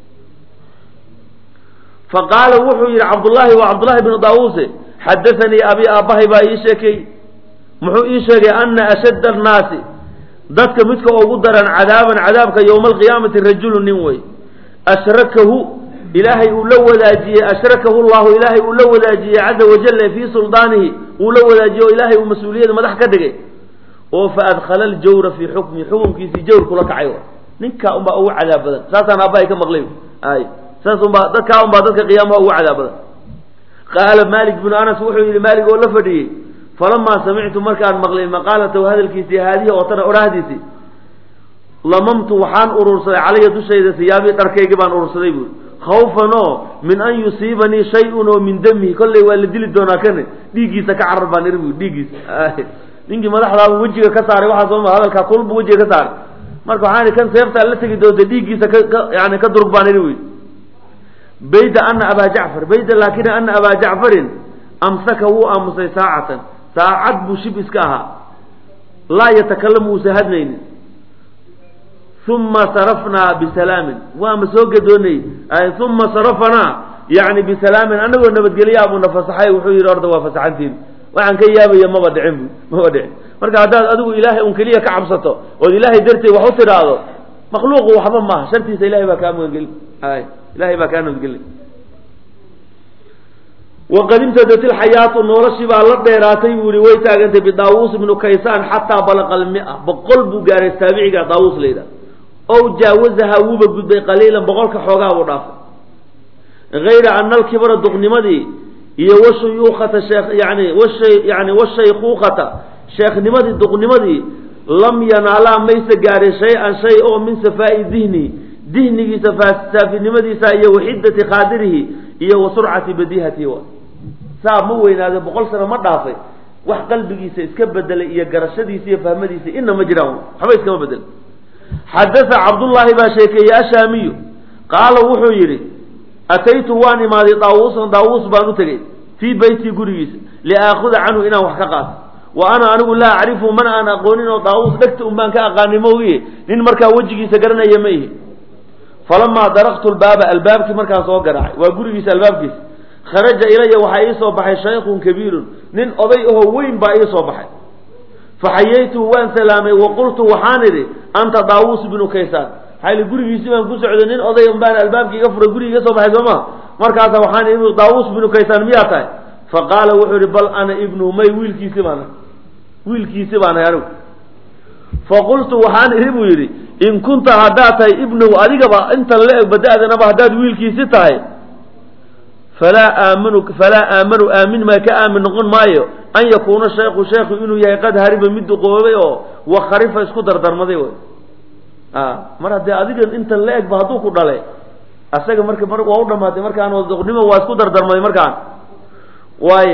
fa qaala wuxuu yidhi cabdullaahi waa cabdullaahi binu daawuuse xadaanii abi aabbahay baa ii sheekay muxuu ii sheegay ana ashadda annaasi dadka midka ugu daran cadaaban cadaabka yowma alqiyaamati rajulu nin wey ashrakahu ilaahay uu la wadaajiyey ashrakahu llahu ilaahay uu la wadaajiyey caza wajalla fii suldaanihi uu la wadaajiyey oo ilaahay uu mas-uuliyada madax ka dhigay oo fa adkhala aljawra fii xukmi xukunkiisii jawr kula kacay ninkaa unbaa ugu cadaab badan saasaan aabbahay ka maqlay ay saas unbaa dadkaa unbaa dadka qiyaamaha ugu cadaab badan qaala malik binu anas wuxuu yidhi maalik oo la fadhiyey falamaa samictu markaan maqlay maqaalatahu hadalkiisii haadihi oo tana odhahdiisii lamamtu waxaan urursaday calaya dushayda siyaabii dharkaygii baan urursaday buuri khawfan oo min an yusiibanii shay-un oo min damihi kollay waa la dili doonaa kane dhiiggiisa ka carar baan iri buuri dhiiggiisa ninkii madaxdaaba wejiga ka saaray waxaa sooma hadalkaa kulbu wejiga ka saaray marka waxaan kan seeftaa la tegi doonta dhiiggiisa yani ka durug baan iri buuri bayda ana abaa jacfar bayda laakina ana abaa jacfarin amsaka wuu aamusay saacatan saacad buu shib iska ahaa laa yatakalamu uusa hadlaynin uma sarafnaa bisalaamin waama soo gadoonay uma sarafanaa yani bisalaamin anagoo nabadgelyaa buu na fasaxay wuxuu yidhi orda waa fasaxantiin waxaan ka yaabaya maba dhicin maba dhicin marka haddaad adigu ilaahay un keliya ka cabsato ood ilaahay darteed wax u tidhaahdo makhluuqu waxba maaha shartiisa ilahay baa kaa magangeli ilahay baa kaa nabadgeli waqad imtadat ilxayaatu noloshii baa la dheeraatay buu yihi way taagantay bidaawuus ibnu kaysaan xataa balaqa almia 100 buu gaaray taabiciga daawuus la yidhaha ow jaawazaha wuuba gudbay qaliilan 100ka xoogaa buu dhaafay hayra ana alkibra duqnimadii iyo washuyuukhata yani washaykuukhata sheekhnimadii duqnimadii lam yanaalaa maysa gaarin shay-an shay oo min safaa'i dihnigiisa saafinimadiisa iyo waxidati khaadirihi iyo wa surcati badihatihi saa ma weynaade 100 sano ma dhaafay wax qalbigiisa iska bedelay iyo garashadiisa iyo fahmadiisa inna ma jiraan waxba iskama bedel xadatha cabdullaahi baa sheekeeyey ashaamiyu qaala wuxuu yidhi ataytu waan imaaday daawuus baan u tegey fii beyti gurigiisa liaakhuda canhu inaan wax ka qaato wa ana anigu laa acrifu man aan aqoonin oo daawuus dhegta un baan ka aqaanay moogiye nin markaa wejigiisa garanaya ma ihi falamaa daraqtu lbaaba albaabkii markaan soo garaacay waa gurigiisa albaabkiisa kharaja ilaya waxaa ii soo baxay shaykhun kabiirun nin oday ahoo weyn baa ii soo baxay faxayaytuhu waan salaamay waqultu waxaan idhi anta daawuus binu kaysaan xayli gurigiisii baan ku socday nin oday un baan albaabkii iga furay gurigi iga soo baxay soo maa markaasa waxaan idhi daawuus binu kaysaan miyaa tahay faqaala wuxuu yihi bal ana ibnuhu may wiilkiisi baanahay anigu faqultu waxaan idhi buu yidhi in kunta haddaad tahay ibnuhu adigaba intan la eg bada-danaba haddaad wiilkiisi tahay falaa aamanu aamin maa ka aamin noqon maayo an yakuuna shaykhu sheekhu inuu yahay qad hariba mid duqoobay oo wakharifa isku dardarmaday wy mar haddee adigan intan la egba hadduu ku dhalay asaga marka waa u dhamaatay markaan duqnimo waa isku dardarmaday markaan waaye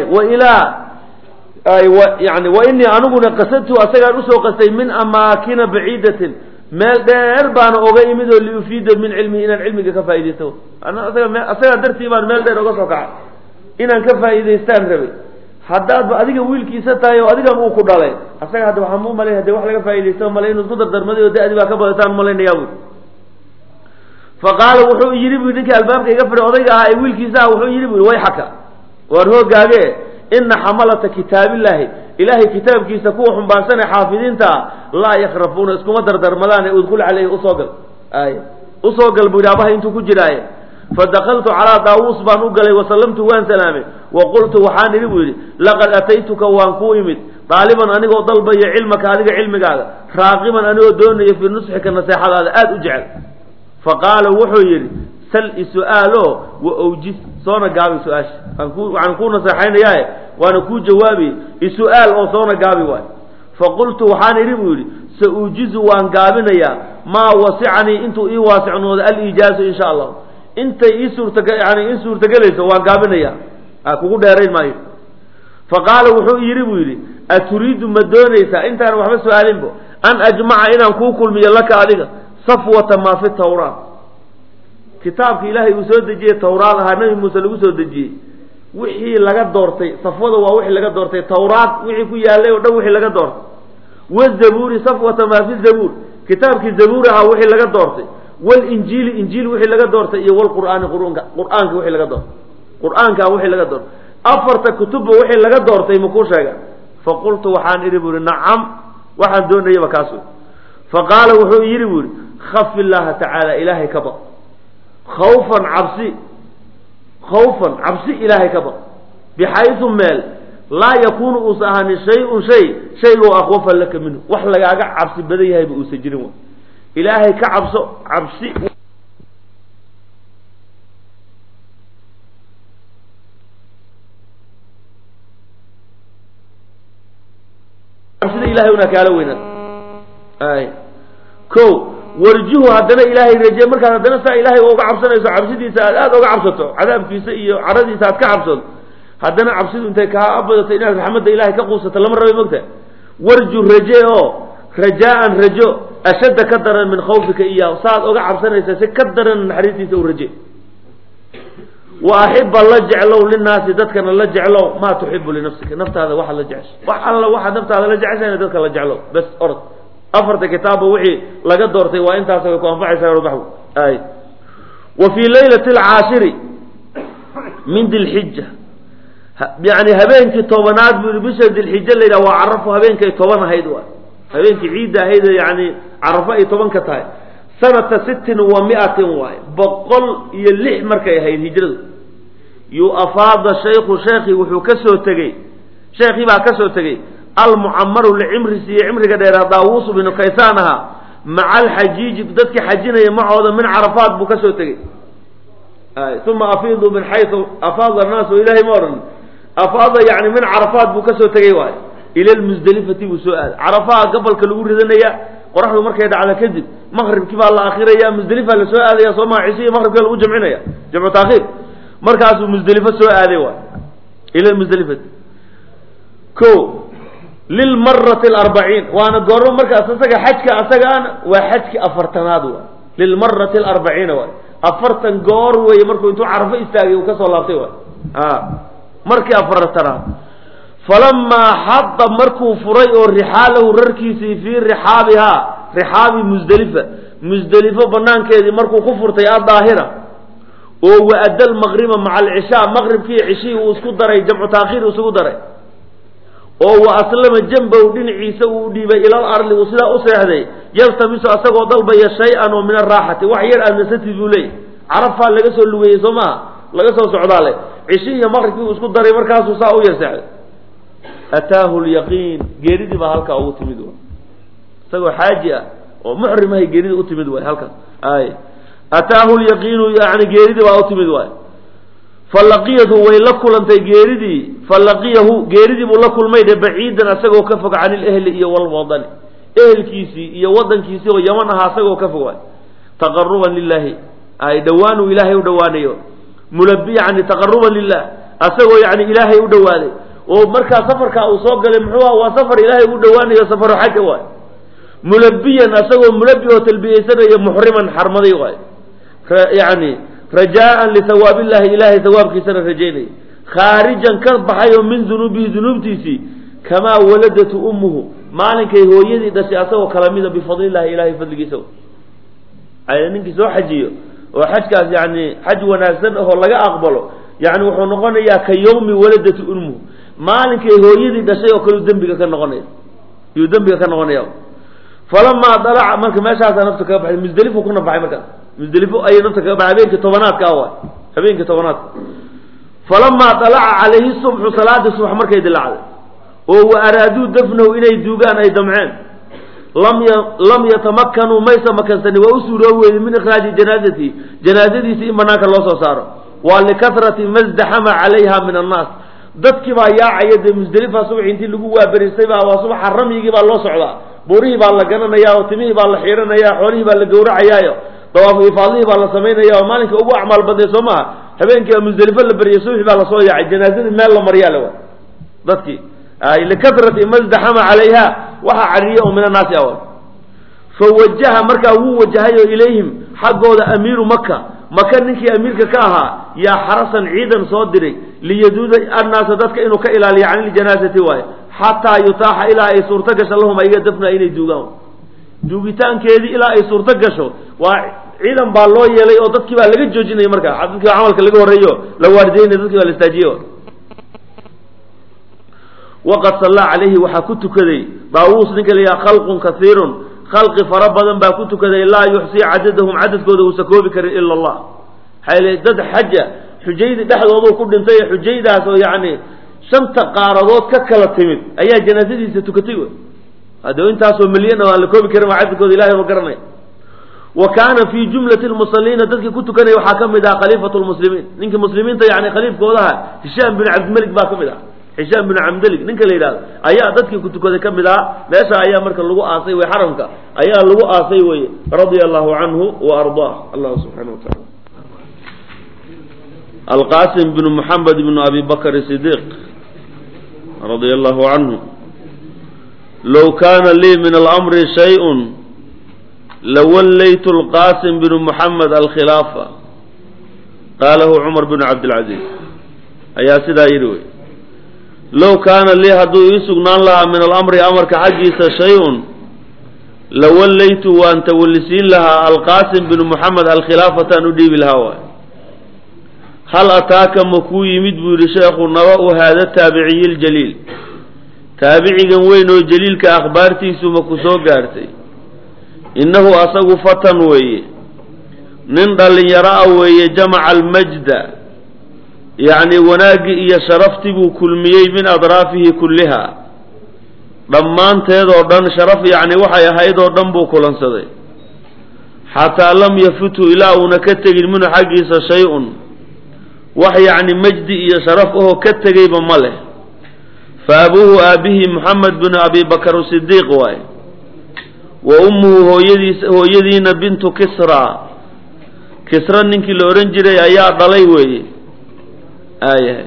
yani wa inii aniguna qasadtu asagaan usoo qastay min amaakina baciidatin meel dheer baana oga imid oo liufiida min cilmihi inaan cilmiga ka faaidaysto asagaa dartii baan meel dheer oga soo kacay inaan ka faa'iidaystaan rabay haddaadba adiga wiilkiisa tahay oo adigan uu ku dhalay asaga hadda waxaa mu malay hadee wax laga faaidaysto malay inuu isku dardarmaday oo da-di baa ka badataan malaynayaa buy faqaala wuxuu yidhi buu ninka albaabka iga fadhi odayga ahaa ee wiilkiisa ah wuxuu yidhi buu way xaka war hoogaage inna xamalata kitaabillahi ilaahay kitaabkiisa kuwa xumbaarsan ee xaafidiinta laa yakhrafuuna iskuma dardarmadaan udkhul calayhi usoo gal buu yidhi abaha intuu ku jiraaye fadakaltu calaa daawuus baan u galay wasallamtu waan salaamay waqultu waxaan idhi buu yidhi laqad ataytuka waan kuu imid daaliban anigoo dalbaya cilmaka adiga cilmigaaga raaqiban anigoo doonaya fii nusxika naseexadaada aada u jecel faqaala wuxuu yidhi sal isu'aalo wa awjis soona gaabi su-aasha waxaan kuu naseexaynayaaye waana kuu jawaabi isu'aal oo soona gaabi waay faqultu waxaan idhi buu yidhi sauujizu waan gaabinayaa maa wasicanii intuu ii waasicnooda alijaazu insha allah intay ii suurtagelayso waan gaabinayaa kugu dheerayn maayo faqaala wuxuu yidhi buu yidhi aturiidu ma doonaysaa intaan waxba su-aalinbo an ajmaca inaan kuu kulmiyo laka adiga safwata maa fi tawraat kitaabka ilaahay uu soo dejiyey tawraad ahaa nabi muuse lagu soo dejiyey wixii laga doortay safwada waa wixii laga doortay tawraat wixii ku yaalay oo dhan wixii laga doortay wazabuuri safwata maa fi zabuur kitaabkii zabuur ahaa wixii laga doortay walinjiili injiil wixii laga doortay iyo walqur'aani qur'aanka wixii laga doortay qur'aanka wixii laga doortay afarta kutubba wixii laga doortay ma kuu sheega faqultu waxaan idhi buu yidhi nacam waxaan doonayaba kaas wey faqaala wuxuu yidhi buu yidhi khaf illaaha tacaala ilaahay ka baq khawfan cabsi ilaahay ka baq bixaysu meel laa yakuunu uusa ahaanin shay-un shaygoo akhwafa laka minhu wax lagaaga cabsi badan yahayba uusa jirin wa ilaahay ka cabso cabsi cabsida ilahay una kaala weynaad ko warjuhu haddana ilaahay raje markaad haddana saa ilaahay uga cabsanayso cabsidiisa aad uga cabsato cadaabkiisa iyo caradiisa aad ka cabsato haddana cabsidu intay kaa badato inaad raxmadda ilaahay ka quusato lama rabay mogta warju raje oo rajaa'an rajo ashadda ka daran min khawfika iyahu saaad uga cabsanaysa si ka daran naxariistiisa u raje wa axiba la jeclow linaasi dadkana la jeclow maa tuxibu linafsika naftaada waxaad la jecesha wax alla waxaad naftaada la jeceshayna dadka la jeclow bas orod afarta kitaabba wixii laga doortay waa intaas way ku anfacaysaa baxw ay wa fii laylati alcaashiri min dilxija yani habeenkii tobanaad buu yidhi bisha dilxija la yidhaha waa carafo habeenkay toban ahayd waa habeenkii ciidda ahayd yani carafo ay toban ka tahay sanata 600 waaye 106 markay ahayd hijradu yuafaada shaykhu sheekhi wuxuu ka soo tegey sheekhii baa ka soo tegey almucamaru licimrisi iyo cimriga dheeraa daawuus binu kaysaan ahaa maca alxajiiji dadkii xajinaya macooda min carafaat buu ka soo tegey uma afiidu min xayu afaada annaas o ilahay ma odhan afaada yani min carafaat buu ka soo tegey waay ila lmusdelifati buu soo aaday carafaha gabalka lagu ridanaya qoraxdu markay dhacda kadib maqribkii baa la akhiraya musdelifa la soo aadaya soo maa cisho iyo maqribka lagu jamcinaya jamcu taakhiir markaasuu musdelifo soo aaday waay ila lmusdelifati ko lilmarati 40 waana goormo markaas isaga xajka asagaana waa xajki afartanaad waay lilmarati 40 waay 40 goor weeye markuu intuu carafo istaagay uu kasoo laabtay waay markii afartanaad falamaa xada markuu furay oo rixaalahu rarkiisii fii rixaabihaa rixaabi musdelifa musdelifo banaankeedii markuu ku furtay adaahira oo wa-adda almaqriba maca alcishaa maqribkii cishihii uu isku daray jamcu taakhiir isugu daray oo wa aslama jambow dhinaciisa uu dhiibay ilal arli uu sidaa u seexday yaltamisu asagoo dalbaya shay-an oo min araaxati wax yar aad nasatid buu leeyay carafaa laga soo lugeeyey soo maha laga soo socdaale cishi iyo maqribkii uu isku daray markaasuu saa u yar seexday ataahu lyaqiin geeridii baa halkaa ugu timid waay isagoo xaaji ah oo muxrimahay geeridii u timid waay halkaas ay ataahu lyaqiinu yani geeridii baa u timid waay falaqiyatu way la kulantay geeridii falaqiyahu geeridii buu la kulmay dhe baciidan asagoo ka fog can ilehli iyo walwadani ehelkiisii iyo wadankiisii oo yaman ahaa asagoo ka fog waay taqaruban lilahi ay dhawaanuu ilaahay u dhawaanayo mulabi yani taqaruban lilah asagoo yani ilaahay u dhawaaday oo markaa safarkaa uu soo galay muxuu waa safar ilaahay u dhawaanayo safaru xaja waay mulabiyan asagoo mulabi oo talbiyeysanayo muxriman xarmaday waay yani rajaaan lihawaabi illahi ilaahay hawaabkiisana rajaynaya khaarijan ka baxayo min dunuubihi dunuubtiisii kamaa waladatu ummuhu maalinkay hooyadii dhashay asagoo kala mida bifadlillahi ilahay fadligiisa ninkii soo xajiyo وحجكاس يعني حج وناسن هو لقى أقبله يعني وحنقنا يا كيوم ولدت أمه مالك هو يدي دشيء وكل ذنبك كان نقنا يذنبك كان نقنا فلما طلع مالك ما شاء نفسك بعد مزدلفه كنا بعد مكان مزدلفه أي نفسك بعد بينك طبنات كأول بينك طبنات فلما طلع عليه الصبح صلاة الصبح مرك يدل عليه وهو أرادوا دفنه إلى الدوغان أي دمعين لم يتمكنوا ما يسمكن سني وأسروا من إخراج جنازتي سيمناك الله صار ولكثرة مزدحم عليها من الناس dadkii baa yaacay Musdalifa subax intii lagu waabarisay baa subax ramyigi baa loo socdaa buurihi baa la gananayaa oo timihii baa la xiiranayaa xoolihii baa la gowracayaa dawaaf ifaadihii baa la sameeynayaa oo maalinka ugu acmaal baday Soomaa habeenkii Musdalifa la bariyay subax baa la soo yaacay janaazada meel la mariyaa la dadkii ay likatrati mazdahama calayha waxa cariyo min الناس awal فوجها marka uu wajahayo ilayhim xaqooda amiiru Makka maka ninkii amiirka ka ahaa yaa xarasan ciidan soo diray liyaduuda annaas dadka inuu ka ilaaliyo aan janaasati waay hatta yutaaha ilaa ay suurta gasho lahum ay dafna inay duugaan duugitaankeedii ilaa ay suurta gasho waa ciidan baa loo yeelay oo dadkii baa laga joojinay marka dadkii amalka laga horeeyo la waardeeyay dadkii baa la istaajiyo waqad salla alayhi waxa ku tukaday daawus ninka la khalqun kathirun خلق فربنا باكوت كذا لا يحصي عددهم عدد كذا وسكوب كر إلا الله حيل دد حجة حجيد دحض وضوء كل انتهي حجيد يعني شمت قارضات ككلت تمد أي جنازتي ستكتيوه هذا وانت أسو مليون ولا كوب كر عدد كذا إلهي وكرني وكان في جملة المصلين تذكر كنت كان يحكم إذا خليفة المسلمين نك مسلمين يعني خليفة كلها هشام بن عبد الملك باكم إذا هشام بن عبد الملك نك اللي هذا أيها ذاتك كنت كذا كم ذا ليس أيها مركز اللغة آسي وحرمك أيها اللغة آسي رضي الله عنه وأرضاه الله سبحانه وتعالى. القاسم بن محمد بن أبي بكر الصديق رضي الله عنه لو كان لي من الأمر شيء لوليت القاسم بن محمد الخلافة قاله عمر بن عبد العزيز أيها سيدا يروي لو كان لي هدو يسقنان لها من الأمر أمر كحجيس شيء لوليت وأن تولسين لها القاسم بن محمد الخلافة ندي بالهوى هل أتاك مكوي مدبر شيخ نواء هذا التابعي الجليل تابعي وين جليل كأخبارتي سمكسو قارتي إنه أصغ فتن وي ننضل يرى وي جمع المجد يعني وناقي شرفتي كل مية من أضرافه كلها ضمان تيدو دن شرف يعني وحي هيدو دن بو كلن صدي حتى لم يفتوا إلى ونكتغي من حقيس شيء وحي يعني مجدي شرفه كتغي بماله فأبوه أبيه محمد بن أبي بكر الصديق واي وأمه هو يدين بنت كسرى كسرى ننكي لورنجري أيا ضلي وي آية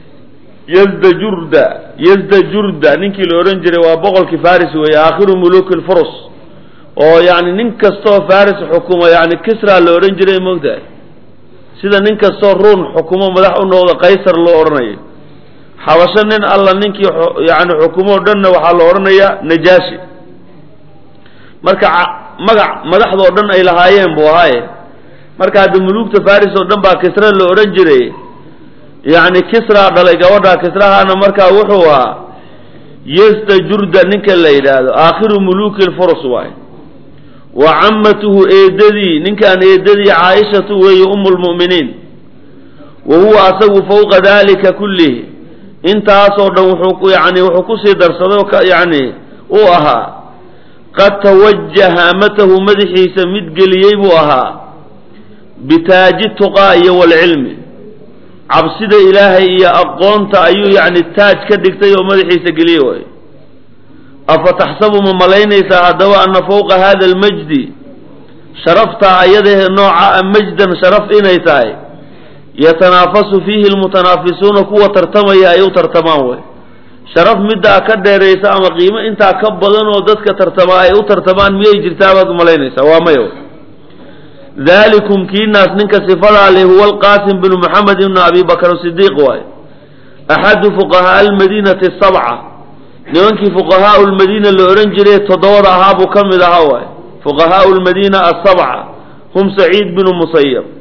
يزد جردة ننكي لورنجري وبغل كفارس وي آخر ملوك الفرس أو يعني ننكستو فارس حكومة يعني كسرى لورنجري موجودة سيدا ننكستو رون حكومة مدح أنه قيصر لورني حوشنن الله ننكي يعني حكومة ودن وحال لورني نجاشي مركع مدح ودن إلى هايين بوهاي مركع هذا ملوك فارس ودن با كسرى لورنجري يعني كسرى دلائق ودا كسرى أنا مركا وحوها يستجرد نك الليل آخر ملوك الفرس واي وعمته إيددي نك أن إيددي عائشة وهي أم المؤمنين وهو أسو فوق ذلك كله انت أصور وحكو يعني وحكو سيدر صدوك يعني وأها قد توجه هامته مدحي سميد قليب وأها بتاج التقاء والعلم عبسد إلهي يا أقونت أيو يعني التاج كدكتي ومدحي سقليه أفتحسب من ملينيسا دواء أن فوق هذا المجد شرفت يده نوع مجدا شرف إنيساي يتنافس فيه المتنافسون قوة ترتمي أيو ترتماوي شرف مدى أكد ريسا أما قيمة انت أكبضن وددك ترتما أيو ترتمان مية جرتابك ملينيسا واميو ذلكم كي الناس ننك صفر عليه هو القاسم بن محمد بن أبي بكر الصديق واي أحد فقهاء المدينة السبعة نوانكي فقهاء المدينة اللي أرنجري تدور أهاب كم ذهواي فقهاء المدينة السبعة هم سعيد بن مسيب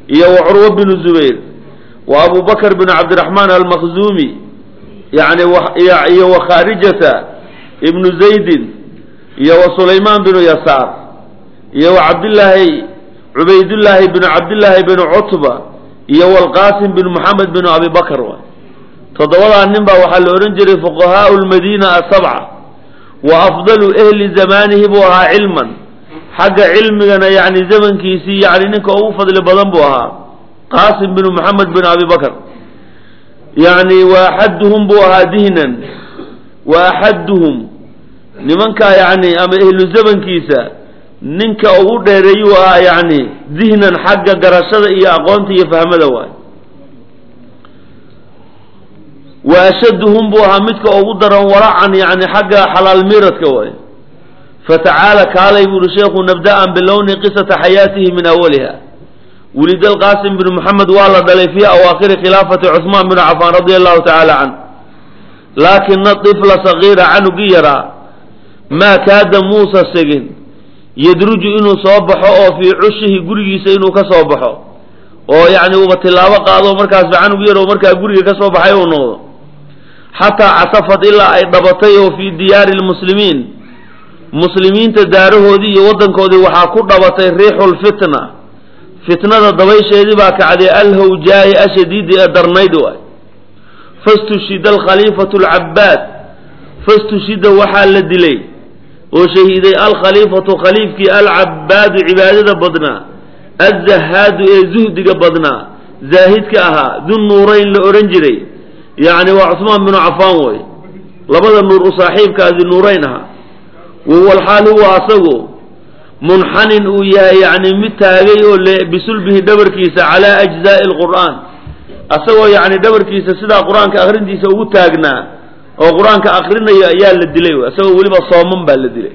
iyo Urwa bin Zubayr wa Abu Bakr bin Abdurrahman al-Makhzumi yani iyo Kharijata ibn Zayd iyo Sulaiman bin Yasar iyo Abdullah Ubaydullah bin Abdullah bin Utba iyo Al-Qasim bin Muhammad bin Abi Bakr todobada nin baa waxa la oran jiray fuqahaa al-Madina as-sab'a wa afdalu ahli zamanihi buha ilman xagga cilmigana yani zamankiisi yani ninka ugu fadli badan buu ahaa Qasim bin Muhammad bin Abi Bakr yani wa hadduhum buha dihnan wa hadduhum nimanka yani ama ahli zamankiisa ninka ugu dheereeyo waa yani dihnan xagga garashada iyo aqoonta iyo fahmada waa وأشدهم بها متك أو قدرا ورعا يعني حق حلال ميرتك واي فتعالى قال يقول الشيخ نبدأ باللون قصة حياته من أولها ولد القاسم بن محمد والد لي في أواخر خلافة عثمان بن عفان رضي الله تعالى عنه لكن الطفل صغير عنه قيرا ما كاد موسى السجن يدرج إنه صبحه أو في عشه قريس إنه كصبحه أو يعني وبتلاوة قاضوا مركز عنه قيرا ومركز قريس كصبحه ونوضه حتى عصفت إلا أي ضبطيه في ديار المسلمين مسلمين تداره دي ودن كودي وحاكو ضبطي ريح الفتنة فتنة ضبيش يدي باك عدي ألهو جاي أشديد أدرنيدو فاستشهد الخليفة العباد فاستشهد وحال الدلي وشهيدي الخليفة خليفك العباد عبادة بدنا الزهاد زهد بدنا زاهدك أها ذو النورين لأورنجري يعني وعثمان بن عفان وي لبدا النور صاحب كهذه النورينها وهو الحال هو أصغو منحن ويا يعني متاغي بسلبه دبر كيسة على أجزاء القرآن أصغو يعني دبر كيسة سيدا قرآن كأخرين ديسة وتاغنا أو قرآن كأخرين يا للدلي أصغو ولبا صومن بالدلي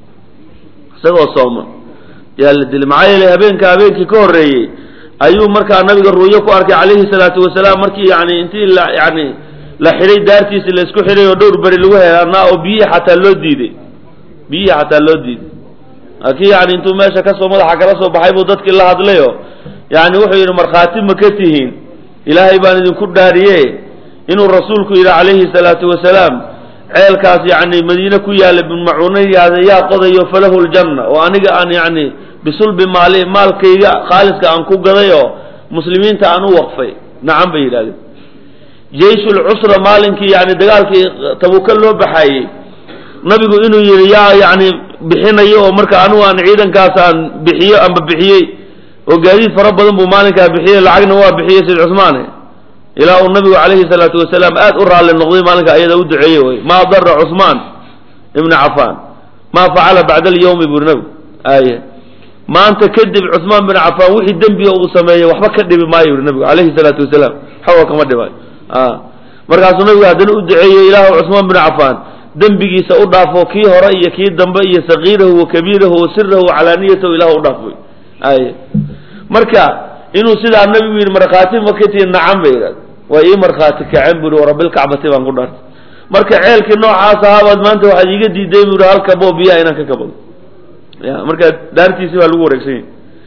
أصغو صومن يا للدلي معايا لهبين كابين كي كوري أيوم مركا النبي الرؤيا كأرك عليه الصلاة والسلام مركي يعني أنتي يعني لا حري دارتيس اللي اسكو حري ودور بريلوها أنا أبيه حتى لو ديدي بيه حتى لو ديدي أكيد يعني أنتم ماشى كسر ماذا حكرسوا بحيبوا ضدك الله هذليه يعني وحي مرخاتين مكتهين إلهي بان يكون داريه إنه الرسول إلى عليه الصلاة والسلام عيل كاس يعني مدينة كويا لبن معوني هذا يا قضي فله الجنة وأنا أن يعني بصلب مال كي خالص كأن كوب قضيه مسلمين تانو وقفي نعم بيلاقي جيش العسرة مالك يعني دقالك تبوكله بحي نبي إنه يريا يعني بحين يوم مركا أنو أن عيدا كاسان بحيه أم بحيه وقاليد فرب ذنبه مالك بحيه العقن هو بحيه سيد عثمان إلى النبي عليه الصلاة والسلام أرى للنقضي مالك أيضا ودعيه ما ضر عثمان ابن عفان ما فعل بعد اليوم ابن نبي آية ما أنت كذب عثمان بن عفان وحي الدنبي أو سماية وحبا كذب ما يقول النبي عليه الصلاة والسلام حوى كما دماء مركز النبي هذا أدعي إله عثمان بن عفان دنبي سأضعفه كي هرأي كي دنبي صغيره وكبيره وسره وعلانيته إله أضعفه آية مركز إنه سيدع النبي من مرخاتين وكتي النعم بيراد وإيه مرخاتك عمبر ورب الكعبة بان قدرت مركز عيلك النوع عاصها ما أنت وحد يقدي ديم ورهال كبو بيها إنك كبو يا مركز دارتي سوى الورق سين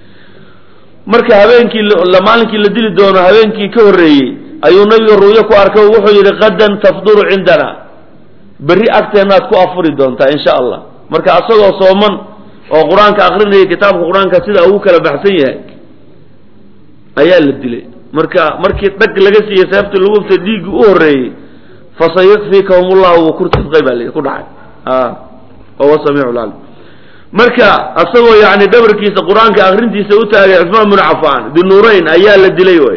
مركز هبينكي لمالكي لديل دون هبينكي كوري أيو نبي الرؤيا كو أركو وحي غدا تفضل عندنا بري أكتنات كو أفري دونتا إن شاء الله مركز أصدق صومن وقرآن كأخرين كتاب قرآن كسيدة أوك لبحثية أيال للدلي مركز تك لغسي يسافت اللغة تديق أوري فسيكفيكهم الله وكرت الغيب عليه كل حاجة هو سميع العلم مركا أصوى يعني دبر كيس القرآن كأخرين تيسوتها عثمان بن عفان بالنورين أيال للدليوي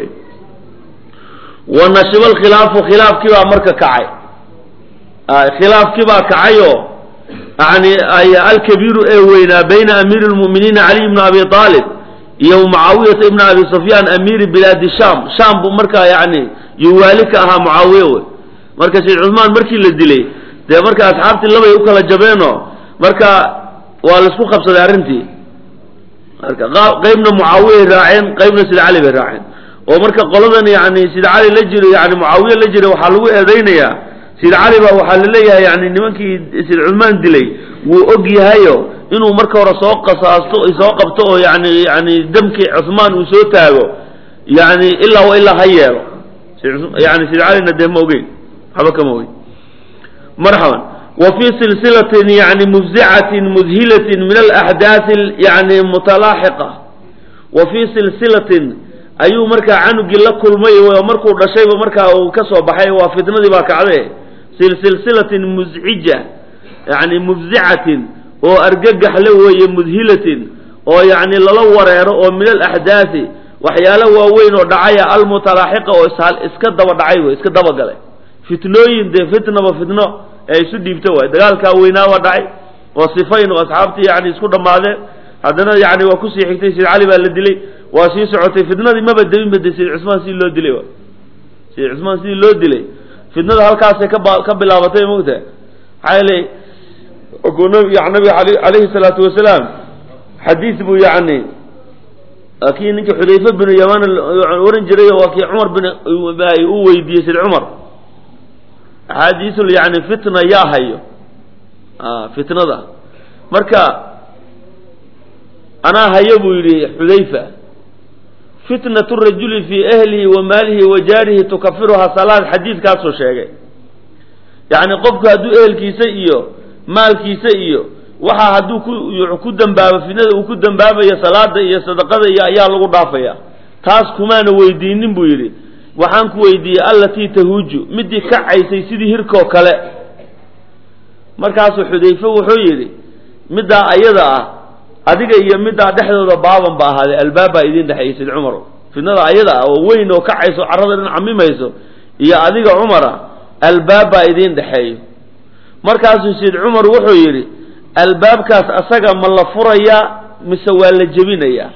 ونشب الخلاف وخلاف كبا مركا كعي خلاف كبا كعيو يعني الكبير وين بين أمير المؤمنين علي بن أبي طالب يوم معاوية ابن أبي سفيان أمير بلاد الشام شام بمركا يعني يوالكها معاوية مركا سيد عثمان مركي للدلي ده مركا أصحابتي اللي يوكل الجبينو مركا والسكو خبصة دارنتي قيمنا معاوية راعين قيمنا سيد علي راعين ومركا قلنا يعني سيد علي لجري يعني معاوية لجري وحلوه هذينيا سيد علي بقى وحل ليها يعني نمانكي سيد عثمان دلي وأجي هايو إنه مركا ورسوق قصاصته يسوق بتوه يعني دمك عثمان وسوتاغو يعني إلا وإلا هيالو يعني سيد علي ندم موجين حبك موجين مرحبا. وفي سلسلة يعني مفزعة مذهلة من الأحداث يعني متلاحقة. وفي سلسلة أيو مركا عنو قل كل مي ومركو رشيب مركا وكسو بحي وفتنة دي باك عليه سلسلة مزعجة يعني مفزعة وأرجج حلوة مذهلة ويعني للور من الأحداث وحياله وين ودعايا المتلاحقة وإسهال إسكت ودعايا إسكت دبقله فتنوين دي فتنة وفتنة أي سد يبتوه دقال كوينا ودعي وصفين وأصحابتي يعني إسكت ماذا هذا يعني وكسي حكتي سيد علي بالدلي وسيس عتي فتنة دي ما بدين بدي سيد عثمان سيد لو دلي سيد عثمان سيد لو دلي فتنة هالكاسة كبل لابطي موته حالي أقول يعني النبي عليه الصلاة والسلام حديث بو يعني أكيد إنك حذيفة بن يمان الأورنجري وكي عمر بن ويدي سيد عمر حديث يعني فتنة يا هيو فتنة ذا مركا أنا هيبو يري حذيفة فتنة الرجل في أهله وماله وجاره تكفرها صلاة حديث كاسو شيء يعني قفك هدو أهل كيسئيو مال كيسئيو waxa haduu ku dambaabo finada uu ku dambaabaya salaada iyo sadaqada iyo ayaa lagu dhaafaya taas kumaana weydiinin buu yiri waxaan ku weydiiyay allati tahuju midii ka caysay sidii hirko kale markaas xudayfa wuxuu yiri midda ayada ah adiga iyo midda dhexdooda baaban ba ahaaday albaaba idin dhaxaysay Umar finada ayada ah oo weyn oo ka cayso carrada in camimayso iyo adiga Umar albaaba idin dhaxayo markaas Sayyid Umar wuxuu yiri albaabkaas asaga ma la furaya mise waa la jebinaya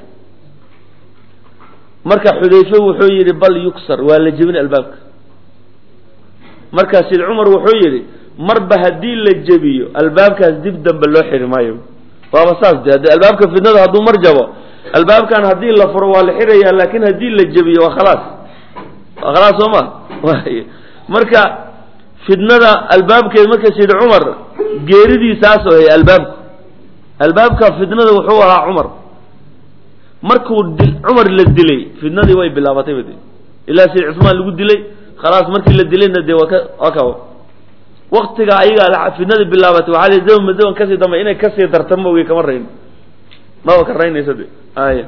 marka xudayfa wuxuu yiri bal yuksar waa la jebin albaabka marka Sayyid Umar wuxuu yiri marba hadii la jebiyo albaabkaas dib dambe loo xirimayo waa saas de albaabka fidnada haduu marjabo albaabkan hadii la furo waa la xiraya laakiin hadii la jebiyo waa khalaas ma marka fidnada albaabkeed marka Sayyid Umar geeridiisaas oo ay albaabka fidnada wuxuu ahaa Umar markuu Umar la dilay fidnadii way bilaabatay badi ilaa Sayyid Uthman lagu dilay khalaas markii la dilayna de waka waqtiga ayaga fidnadii bilaabatay waxa la zaman ka sii damay inay ka sii dartamo way kama reyn ma ka reynaysa aya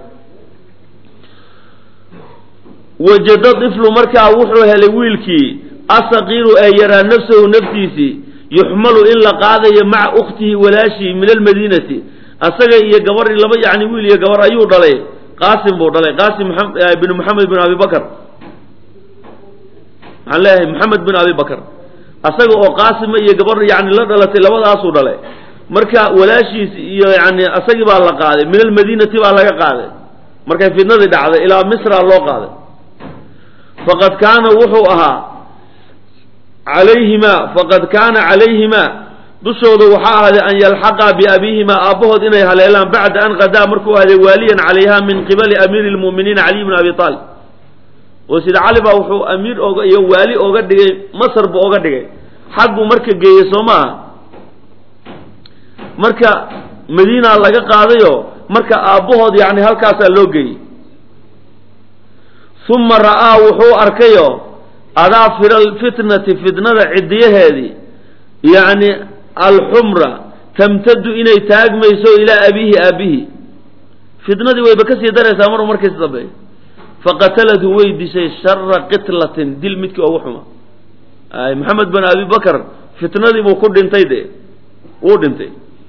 wajada tiflu markaa wuxuu helay wiilkii asaqiru ay yara nafsuhu naftiisi يحمل إلا قاضي مع أخته ولاشي من المدينة أسجى يجبر لما يعني ويل يجبر أيو ضلي قاسم بودلي قاسم بن محمد بن أبي بكر عليه محمد بن أبي بكر أسجى وقاسم يجبر يعني لا ضلت لما أسو ضلي مركا ولاشي يعني أسجى بالله قاضي من المدينة بالله قاضي مركا في النظر دعوة إلى مصر الله قاضي فقد كان وحوها عليهما فقد كان عليهما دشود وحا أن يلحق بأبيهما أبوهد إنها ليلان بعد أن غدا مركو هذا واليا عليها من قبل أمير المؤمنين علي بن أبي طالب وسيد علي بوحو أمير والي أوغد مصر بأوغد حق مركا جيسوما مركا مدينة لغا قاضيو مركا أبوهد يعني هالكاسا لوغي ثم رأى وحو أركيو أظافر الفتنة فتنة عدية هذه يعني الحمرة تمتد إلى تاج ميسو إلى أبيه فتنة ويبكسي درس أمر مركز طبيعي فقتلته ويدي شر قتلة دل متك أو حما محمد بن أبي بكر فتنة وقود انتي دي قود انتي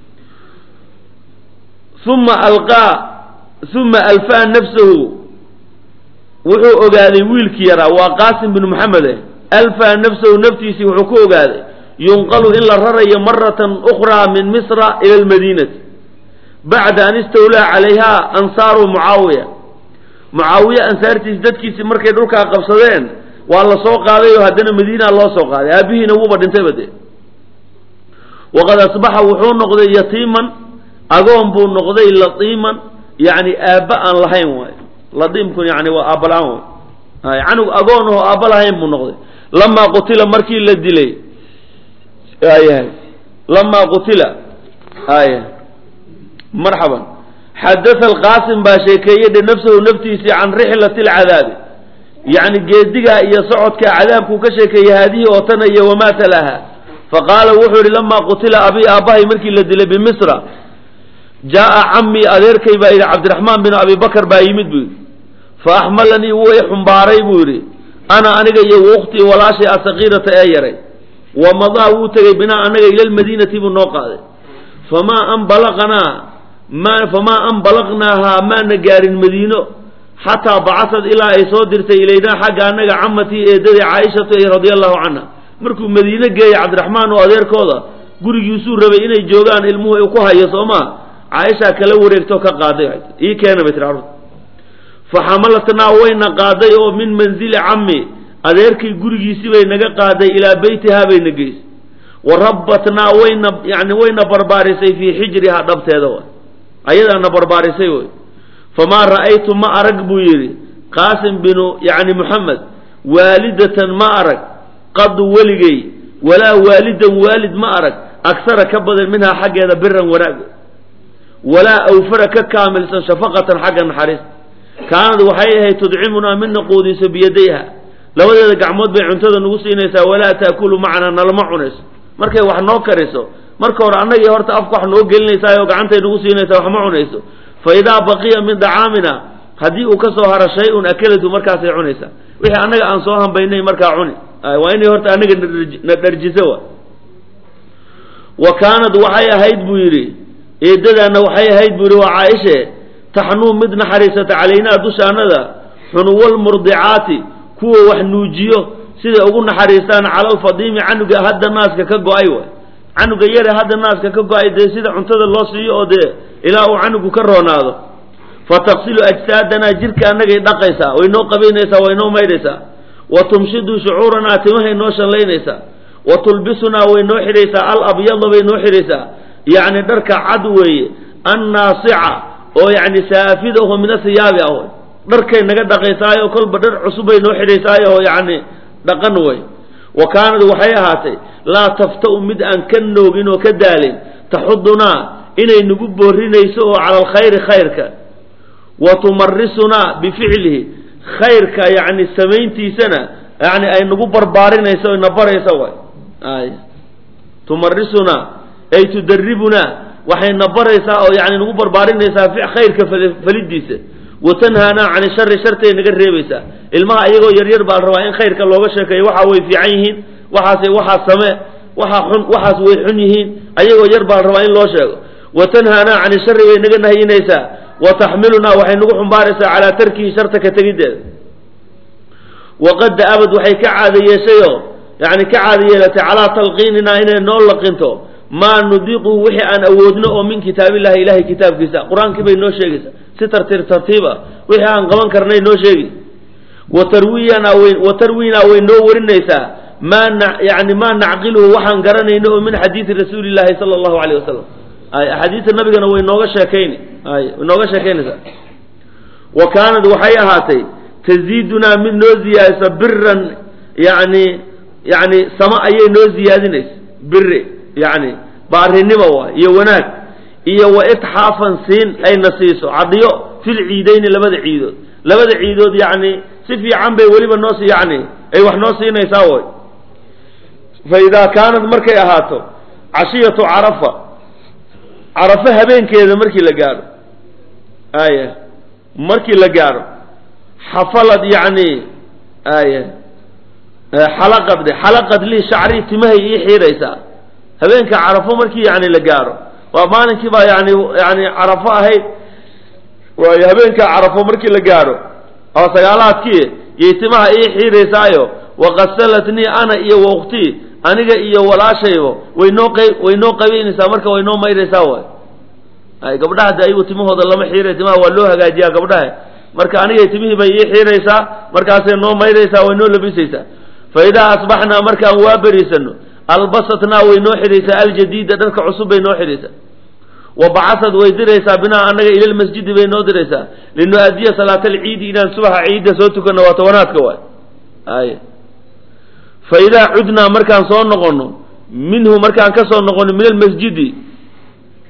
ثم ألفى نفسه وحو أغادي ويلكي يرى وقاسم بن محمد ألفى نفسه نفتيسي وحكو أغادي ينقل إلا الرري مرة أخرى من مصر إلى المدينة بعد أن استولى عليها أنصار معاوية أنصار تجددكي سمركي دولكا قبصدين والله سوق عليه وهدنا مدينة الله سوق عليه أبيه نوبة انتبه وقد أصبح وحون نقضي يتيما أقوم بو نقضي لطيما يعني آباء لهين لطيمكم يعني وآبلعون يعني أقونه آبلهين من نقضي لما قتل مركي للدلي لما قتل مرحبا حدث القاسم باشيكية نفسه نفتيسي عن رحلة العذاب يعني جيدها هي صعد كعذاب كشك هذه وطنية وما تلاها فقال وحر لما قتل أبي أباي ملكي الذي بمصر جاء عمي أذيركي إلى عبد الرحمن بن أبي بكر بايمد بي فأحملني ويحم باري بوري أنا وأختي ولا شيء صغيرة أيري ومضى وتجي بنا أنا إلى المدينة بالنقاء فما أن بلغناها ما نجار المدينة حتى بعثت إلى صدرت إلينا حق أنك عمتي إدري عائشة رضي الله عنها مركو مدينة جاي عبد الرحمن وأذير كودا قولي يسور ربينا الجوغان الموه يقوها يصوما عائشة كلو ريكتو كقاضي إيه كان بترعرض فحملتنا وين قاضي من منزل عمي أذير كي قولي يسيبي نقا قاضي إلى بيتها بين قيس وربطنا وين بربارسي في حجرها ضبط هذا أيضا أنا بربارسي فما رأيت ما أرق بويري قاسم بن محمد والدة ما أرق قد ولقي ولا والد ما أرق أكثر كبدا منها حق هذا برا وناق ولا أوفر كامل شفقة حقا حريص كانت وحيها تدعمنا من نقودس بيديها لو هذا قعمود بعنتظر نقصينيسا ولا تأكل معنا نلمعنس مركي وحنو كريسو مركي ورعنا يهورت أفقح نوقلنيسا وقعنتي نقصينيسا وحمعنيسو فإذا بقي من دعامنا هدي كسوهر شيء أكلته مركز عنيسا وحي أنك أنصوهم بيني مركز عني وإني هرت أنك نرجسوا وكانت وحي هيد بويري إدد أن وحي هيد بويري وعائشة تحنو مدن حريصة علينا دوشانا ذا حنو المرضعات كو وحنوجيو سيدة أقولنا حريصان على الفضيم عنك هذا الناس ككقو أيوة عنك يري هذا الناس ككقو أيوة سيدة عنتظر الله سيئو ده إلى عنك كرهنا هذا فتغسل أجسادنا جرك أنك دقيسا وينو قبينيسا وينو ميريسا وتمشد شعورنا تمهي نوشا لينيسا وتلبسنا وينو حريسا الأبيض وينو حريسا يعني درك عدوي الناصعة أو يعني سافده من الثياب أو درك إنك دقيسا وكل بدر عصب وينو حريسا يعني دقنوي وكانت وحياتي لا تفتأ مدأن كنوغين وكدالين تحضنا إني نقب رينيسو على الخير خيرك وتمرسنا بفعله خيرك يعني سمينتي سنة يعني أي نقب بارينيسو نبريسو تمرسنا أي تدربنا وحي نبريسا أو يعني نقب بارينيسا في خيرك فلديسة وتنهانا عن الشر شرتين نقربيسا الماء أيغو يرير بالروايين خيرك اللوغة شكي وحاوي في عينهن وحا سماء وحا سوي حنيهن أيغو يربع الروايين لو شكي وتنهانا عن الشر وينقلنا هينيسا وتحملنا وحي نقوح مبارسة على تركي شرطك تريد وقد أبد وحي كعادي يسيو يعني كعادي يلتي على تلقيننا إنا نقول لقنتو ما نضيقه وحي أن أودنه من كتاب الله إلهي كتاب كيسا قرآن كبير نو شيء ستر ترتيبا وحي أن قوان كرني نو شيء وتروينا وين نو ورنيسا ما نعقله وحن قرنينه من حديث رسول الله صلى الله عليه وسلم حديث النبي كان وينوغا شاكيني وينوغا شاكيني وكانت وحياتي تزيدنا من نوزيا برا يعني سماء أي نوزيا دينيس بر يعني بارهنما يوناك إيا وإتحافا سين أي نسيسو عضيو في العيدين لبد عيدود يعني سفي عمبي وليب الناس يعني أي وحنوسي نيساوي فإذا كانت مركي أهاتو عشية عرفها بين كذا مركي لقارو مركي لقارو حفلت يعني حلقت لي شعري تمهي حيريسا هبينك عرفوا مركي يعني لقارو ومالك با يعني عرفها هي وهبينك عرفوا مركي لقارو أو سيالات كي يتمها حيريسايو وغسلتني أنا وأختي aniga iyo walaashaybo waynoo qabeynaysaa marka waynoo mayraysaa ay gabdhaha ay timahooda lama xiiray timaha waa loo hagaajiyaa gabdhaha marka aniga timihii bay ii xiiraysaa markaas ay noo mayraysaa waynoo labisaysaa fa idaa asbaxna markaan waa bariisano albasatna waynoo xiraysaa aljadiida dharka cusub bay noo xiraysaa وبعثت ويدريسا بنا أنك إلى المسجد بينو دريسا لأنه أدية صلاة العيد إلى صبح عيد سوتك وتونات كوي فإذا عدنا مركان صون نقولنا منه مركان كسر نقولنا من المسجد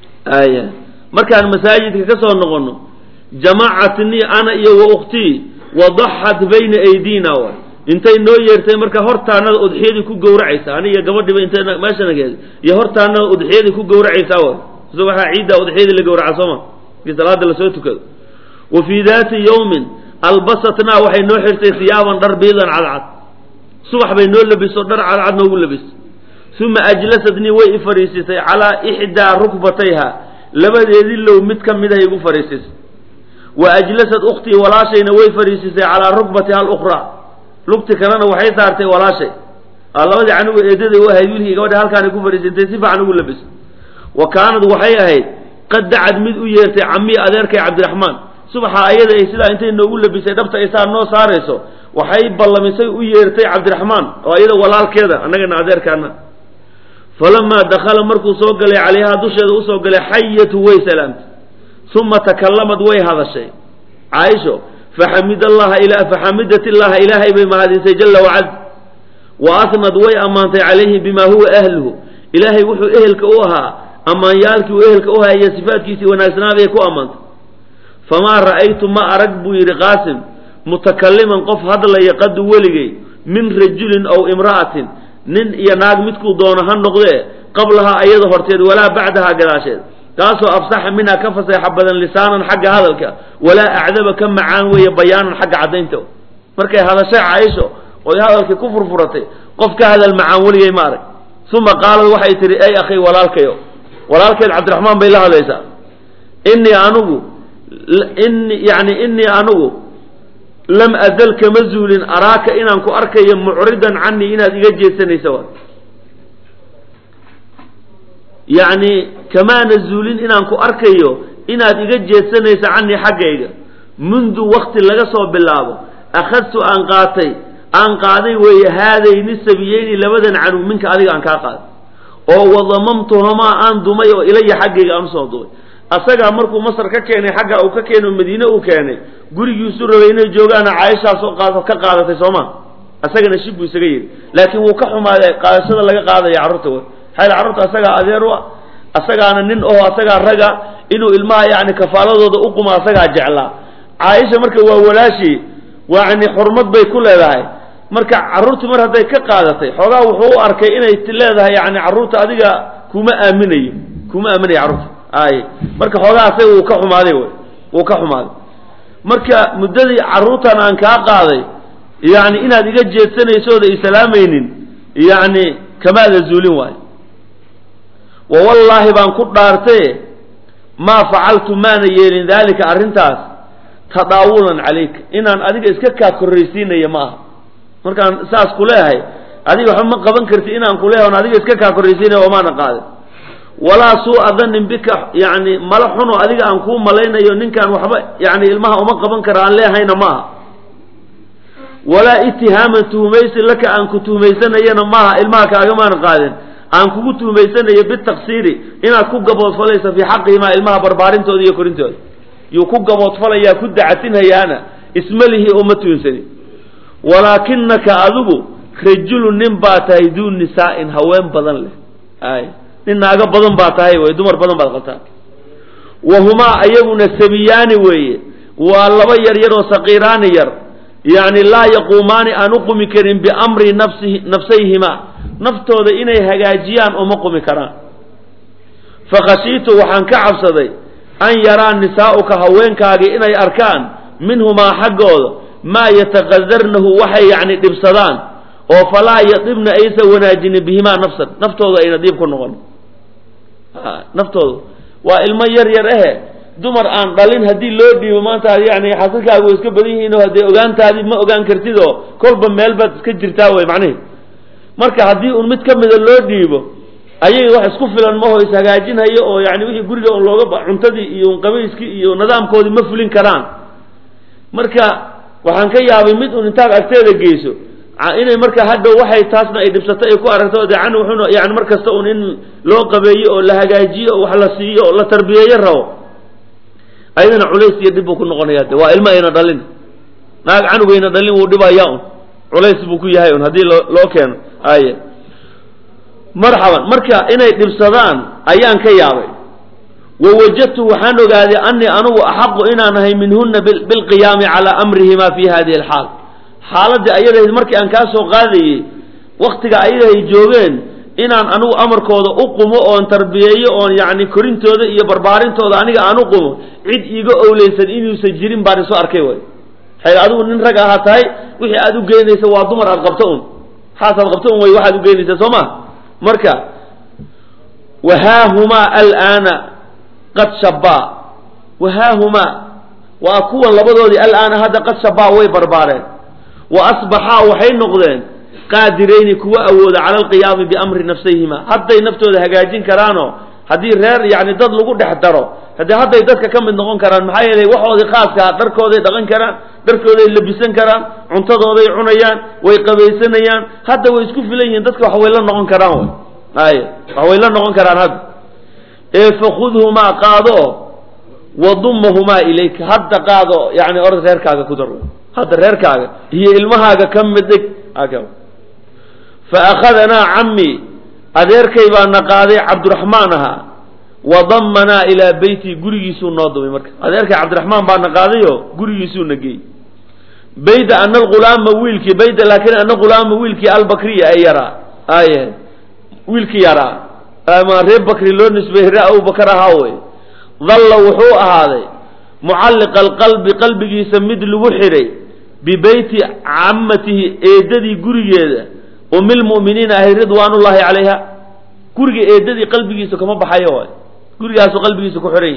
مركان مساجد كسر نقولنا جماعتني أنا وأختي وضحت بين أيدينا intay noo yeertay marka hortaanada udxiyadii ku gowracaysa aniga gabadhiba intay meeshanageed iyo hortaanada udxiyadii ku gowracaysa soo waxa ciida udxiyadii la gowraca Soomaa في صلاة السوتك وفي ذات يوم البسطنا وحي نوحرتي ثيابا دربيضا على العد صبح بين نول لبس ودر على العد نقول لبس ثم أجلستني وي فريسيتي على إحدى ركبتيها لبد يذل ومتكم مده يقول فريسيس وأجلست أختي ولا شيء وي فريسيتي على ركبتها الأخرى لقتي كان وحي ثارتي ولا شيء الله ودي عنه يدده وهيولي قال هل كان يقول فريسيتي سبع نقول لبس وكانت وحي هيد قد دعت مد ويرتي عمي أديرك عبد الرحمن صبح أيده إسلا أنت نقول لبس دبت إسان نو صاريسو وحي بالله مسي ويرتي عبد الرحمن وأيده ولا كذا أنا قلنا أديرك أنا فلما دخل مركو سوق لي عليها دشة وسوق لي حية ويسلمت ثم تكلمت وي هذا الشيء عايشو فحمدت الله إلهي بما هذه جل وعز وأثنت وي أمانت عليه بما هو أهله إلهي وحو أهلك أوها أما يالك وإهلك أوها هي صفاتك وناسنا بيكو أمانت فما رأيت ما أرقب يرقاسم متكلما قف هذا لا يقد ولغي من رجل أو امرأة نن يناق متكو دونها النقضة قبلها أيضا فرتيد ولا بعدها قراشد تاسو أفصح منها كفص حبدا لسانا حق هذا ولا أعذب كم معان وهي بيانا حق عدينته مركي هذا شيء عايشه وهذا كفر فرتي قفك هذا المعان ولغي مارك ثم قال وحي تري أي أخي ولالكيو ولكن عبد الرحمن بن الله ليس إني أنو لم أزل كمزول أراك إن أنكو أركي معرضا عني إن أتجي سنة سوا يعني كما نزول إن أنكو أركي إن أتجي سنة عني حقيقة منذ وقت لقصوا بالله أخذت أنقاضي وهي هذين السبيين لبدا عنه منك أذيك أنقاضي oo wadamamtuhuma aan dumay oo ilaya xaqiga am soo duubay asaga markuu Masar ka keenay xaqa uu ka keenay Madiina uu keenay gurigiisu rabay inay joogaan Aisha soo qaadatay Soomaa asagana shibu isaga yiri laakiin wuu ka xumaaday qaadashada laga qaaday carruurta hal carruurta asaga adeer waa asagana nin oo asaga raga inuu ilmaha yaani kafaaladooda u quma asaga jeclaa Aisha marka waa walaashi waani xurmad bay ku leedahay marka carruurtu mar haday ka qaadatay xogaa wuxuu arkay inay leedahay yaani carruurta adiga kuma aaminayo carruurta ay marka xogaa asay uu ka xumaaday marka muddadii carruurtan aan ka qaaday yaani inaad iga jeedsanayso oo islaamaynin yaani kamaada zuulin waay wallahi baan ku dhaartay ma facaltu maana yeelin dalika arintaas tadaawulan alayk inaan adiga iska ka korreysiinayo ma markaan saas ku leeyahay adiga waxa ma qaban karti inaan ku leeyahay adiga iska ka korreysiinayo oo maana qaaday wala suu adan bika yaani malaxuno adiga aan ku malaynayo ninkan waxba yaani ilmaha uma qaban karaan leehayna ma wala ittihamatu maysi laka an kutumaysanayna ma ilmaha kaaga maana qaadin aan kugu tuumaysanayo bid taqsiiri inaad ku gabood falaysa fi xaqi ma ilmaha barbaarintood iyo korintooda yu ku gabood falaya ku dacatinayana ismalihi ummatuunsani walakinaka adugu rajulun nin baa tahay duun nisaa'in haween badan leh ay nin naaga badan baa tahay way dumar badan baad qabtaa wahuma ayaguna sabiyaani weeye waa laba yar yar oo saqiiraan yar yaani la yaqumaani an uqmi karin bi amri nafsihima naftooda inay hagaajiyaan oo ma qumi karaan faqashiitu waxaan ka cabsaday an yaraan nisaa'uka haweenkaaga inay arkaan minhuma xaqooda ma yataqadarnahu waxay yaani dibsadaan oo falaa yadibna aysa wanaajin bihima naftooda ayna dib ku noqon naftooda waa ilmo yar yar dumar aan dhalin hadii loo dhiibo maanta yaani xasilkaagu iska badan yihiin oo hadii ogaantaadi ma ogaan kartid oo kolba meel baad iska jirtaa way macnaheedu marka hadii uu mid kamid loo dhiibo ayay wax isku filan ma hoos hagaajinayo oo yaani wixii guriga oo looga cuntadii iyo qabayskii iyo nidaamkoodii ma fulin karaan marka waxaan ka yaabay mid uu intaag agteeda geeso inay marka hadda waxay taasna ay dibsatay ay ku aragto dacana wuxuu yaani markasta uu in loo qabeeyo oo la hagaajiyo wax la siiyo oo la tarbiyeeyo rabo ayadana culays iyo dib ku noqonayaa waa ilmo ayna dhalin naag canugayna dhalin uu dhibayaa culays buu ku yahay hadii loo keeno marxaban marka inay dibsadaan ayaan ka yaabay ووجدت وحان قادي أني أنا أحق إن أنا هي منهن بالقيام على أمرهما في هذه الحال حالة أيضا المركي أن كاسو قادي وقت أيضا يجوبين إن أنا أمر كودا أقوم أو تربية أو يعني كورين تودا إيه بربارين تودا أنا أقوم عيد إيجو أوليسن إني يسجلين بارسو أركيوي هاي أدو نرجع هاتاي وحي أدو جيني سوا ضمر القبطون حاسب القبطون وي واحد جيني سوما مركا وها هما الآن قد شبا وها هما وأكون لبضودي الآن هذا قد شبا وي بربارين وأصبحا وحين نقدين قادرين كوا أود على القيام بأمر نفسيهما حتى ينفتوا ذا هجاجين كرانو هذه رير يعني ضد لقول ده حترو هذا يدك كم من نقون كران محايا لي وحوض خاص كدركوا ذي دقن كران دركوا ذي لبسن كران عنتظروا ذي عنيان ويقبيسنيان هذا ويسكف ليه يدك وحويلا نقون كران أي وحويلا نقون كران هذا فخذهما قاضوا وضمهما إليك هذا قاضوا يعني أرض غير كاغا كدروا هذا غير كاغا هي المها كم مدك أكو فأخذنا عمي أدير كيبا نقاضي عبد الرحمنها وضمنا إلى بيتي قريسو ناضمي مركز أدير كي عبد الرحمن با نقاضيه قريسو نقي بيد أن الغلام ويلكي بيد لكن أن الغلام ويلكي البكرية أي يرى آية ويلكي يرى ما ريب بكري لون نسبه رأو بكرة هاوي ظل وحوء هذا معلق القلب قلبي يسمد الوحري ببيت عمته ايددي قرية أم المؤمنين أهل رضوان الله عليها قرية ايددي قلبي يسكما بحيوان قرية قلبي يسكو حري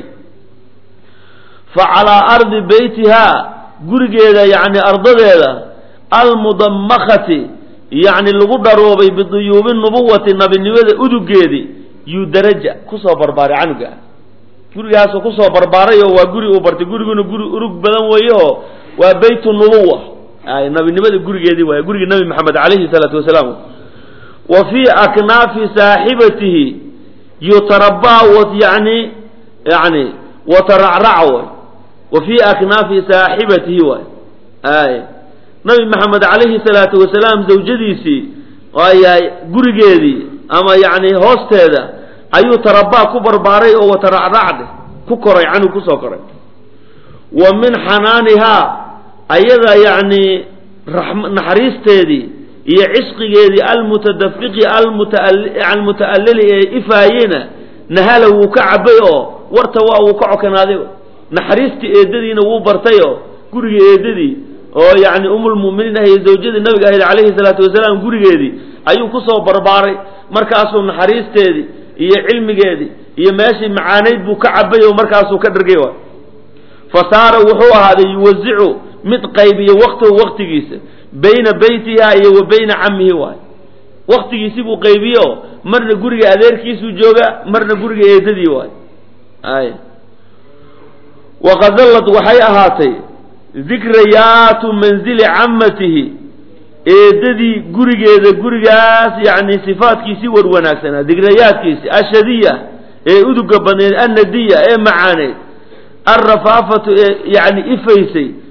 فعلى أرض بيتها قرية يعني أرض ذا المضمخة يعني اللي قدروا بضيوب النبوة النبي النبي أدوكيدي يدرج كسو برباري عنك قرية كسو برباري وقرية وبرتي قرية أروك بدن ويهو وبيت النبوة النبي النبي قرية وقرية النبي محمد عليه الصلاة والسلام وفي أكناف صاحبته يتربى يعني وترعرع وفي أكناف صاحبته نبي محمد عليه الصلاة والسلام زوجديسي وهي قرية أما يعني هوست هذا أيو تربى كبر باري وترعرع ككري عنه كسكري ومن حنانها أيضا يعني نحريست هذه هي عشق هذه المتدفق المتألل إفاينا نهاله وكعبيه ورتوا وكعو كنادي نحريست إيددينا وبرتيه قرية إيددي أو يعني أم المؤمنين هي زوجة النبي عليه الصلاة والسلام قرية هذه أيو كسو برباري مركاسو نحريست هذه هي علم هذه هي ماشي معانيد بكعبيه ومركاسو كدرجيه فصار وحوها هذا يوزعه متقيبية وقت جيسه بين بيتها وبين عمه واي وقت جيسه قيبيه مرنا قرية أذير كيسو جوجا مرنا قرية يددي واي وقد ظلت وحي أهاتي ذكريات منزل عمته يددي قرية يعني صفات كيسي وروناكسنا ذكريات كيسي أشدية أدوك بنين الندية معاني الرفافة يعني إفيسي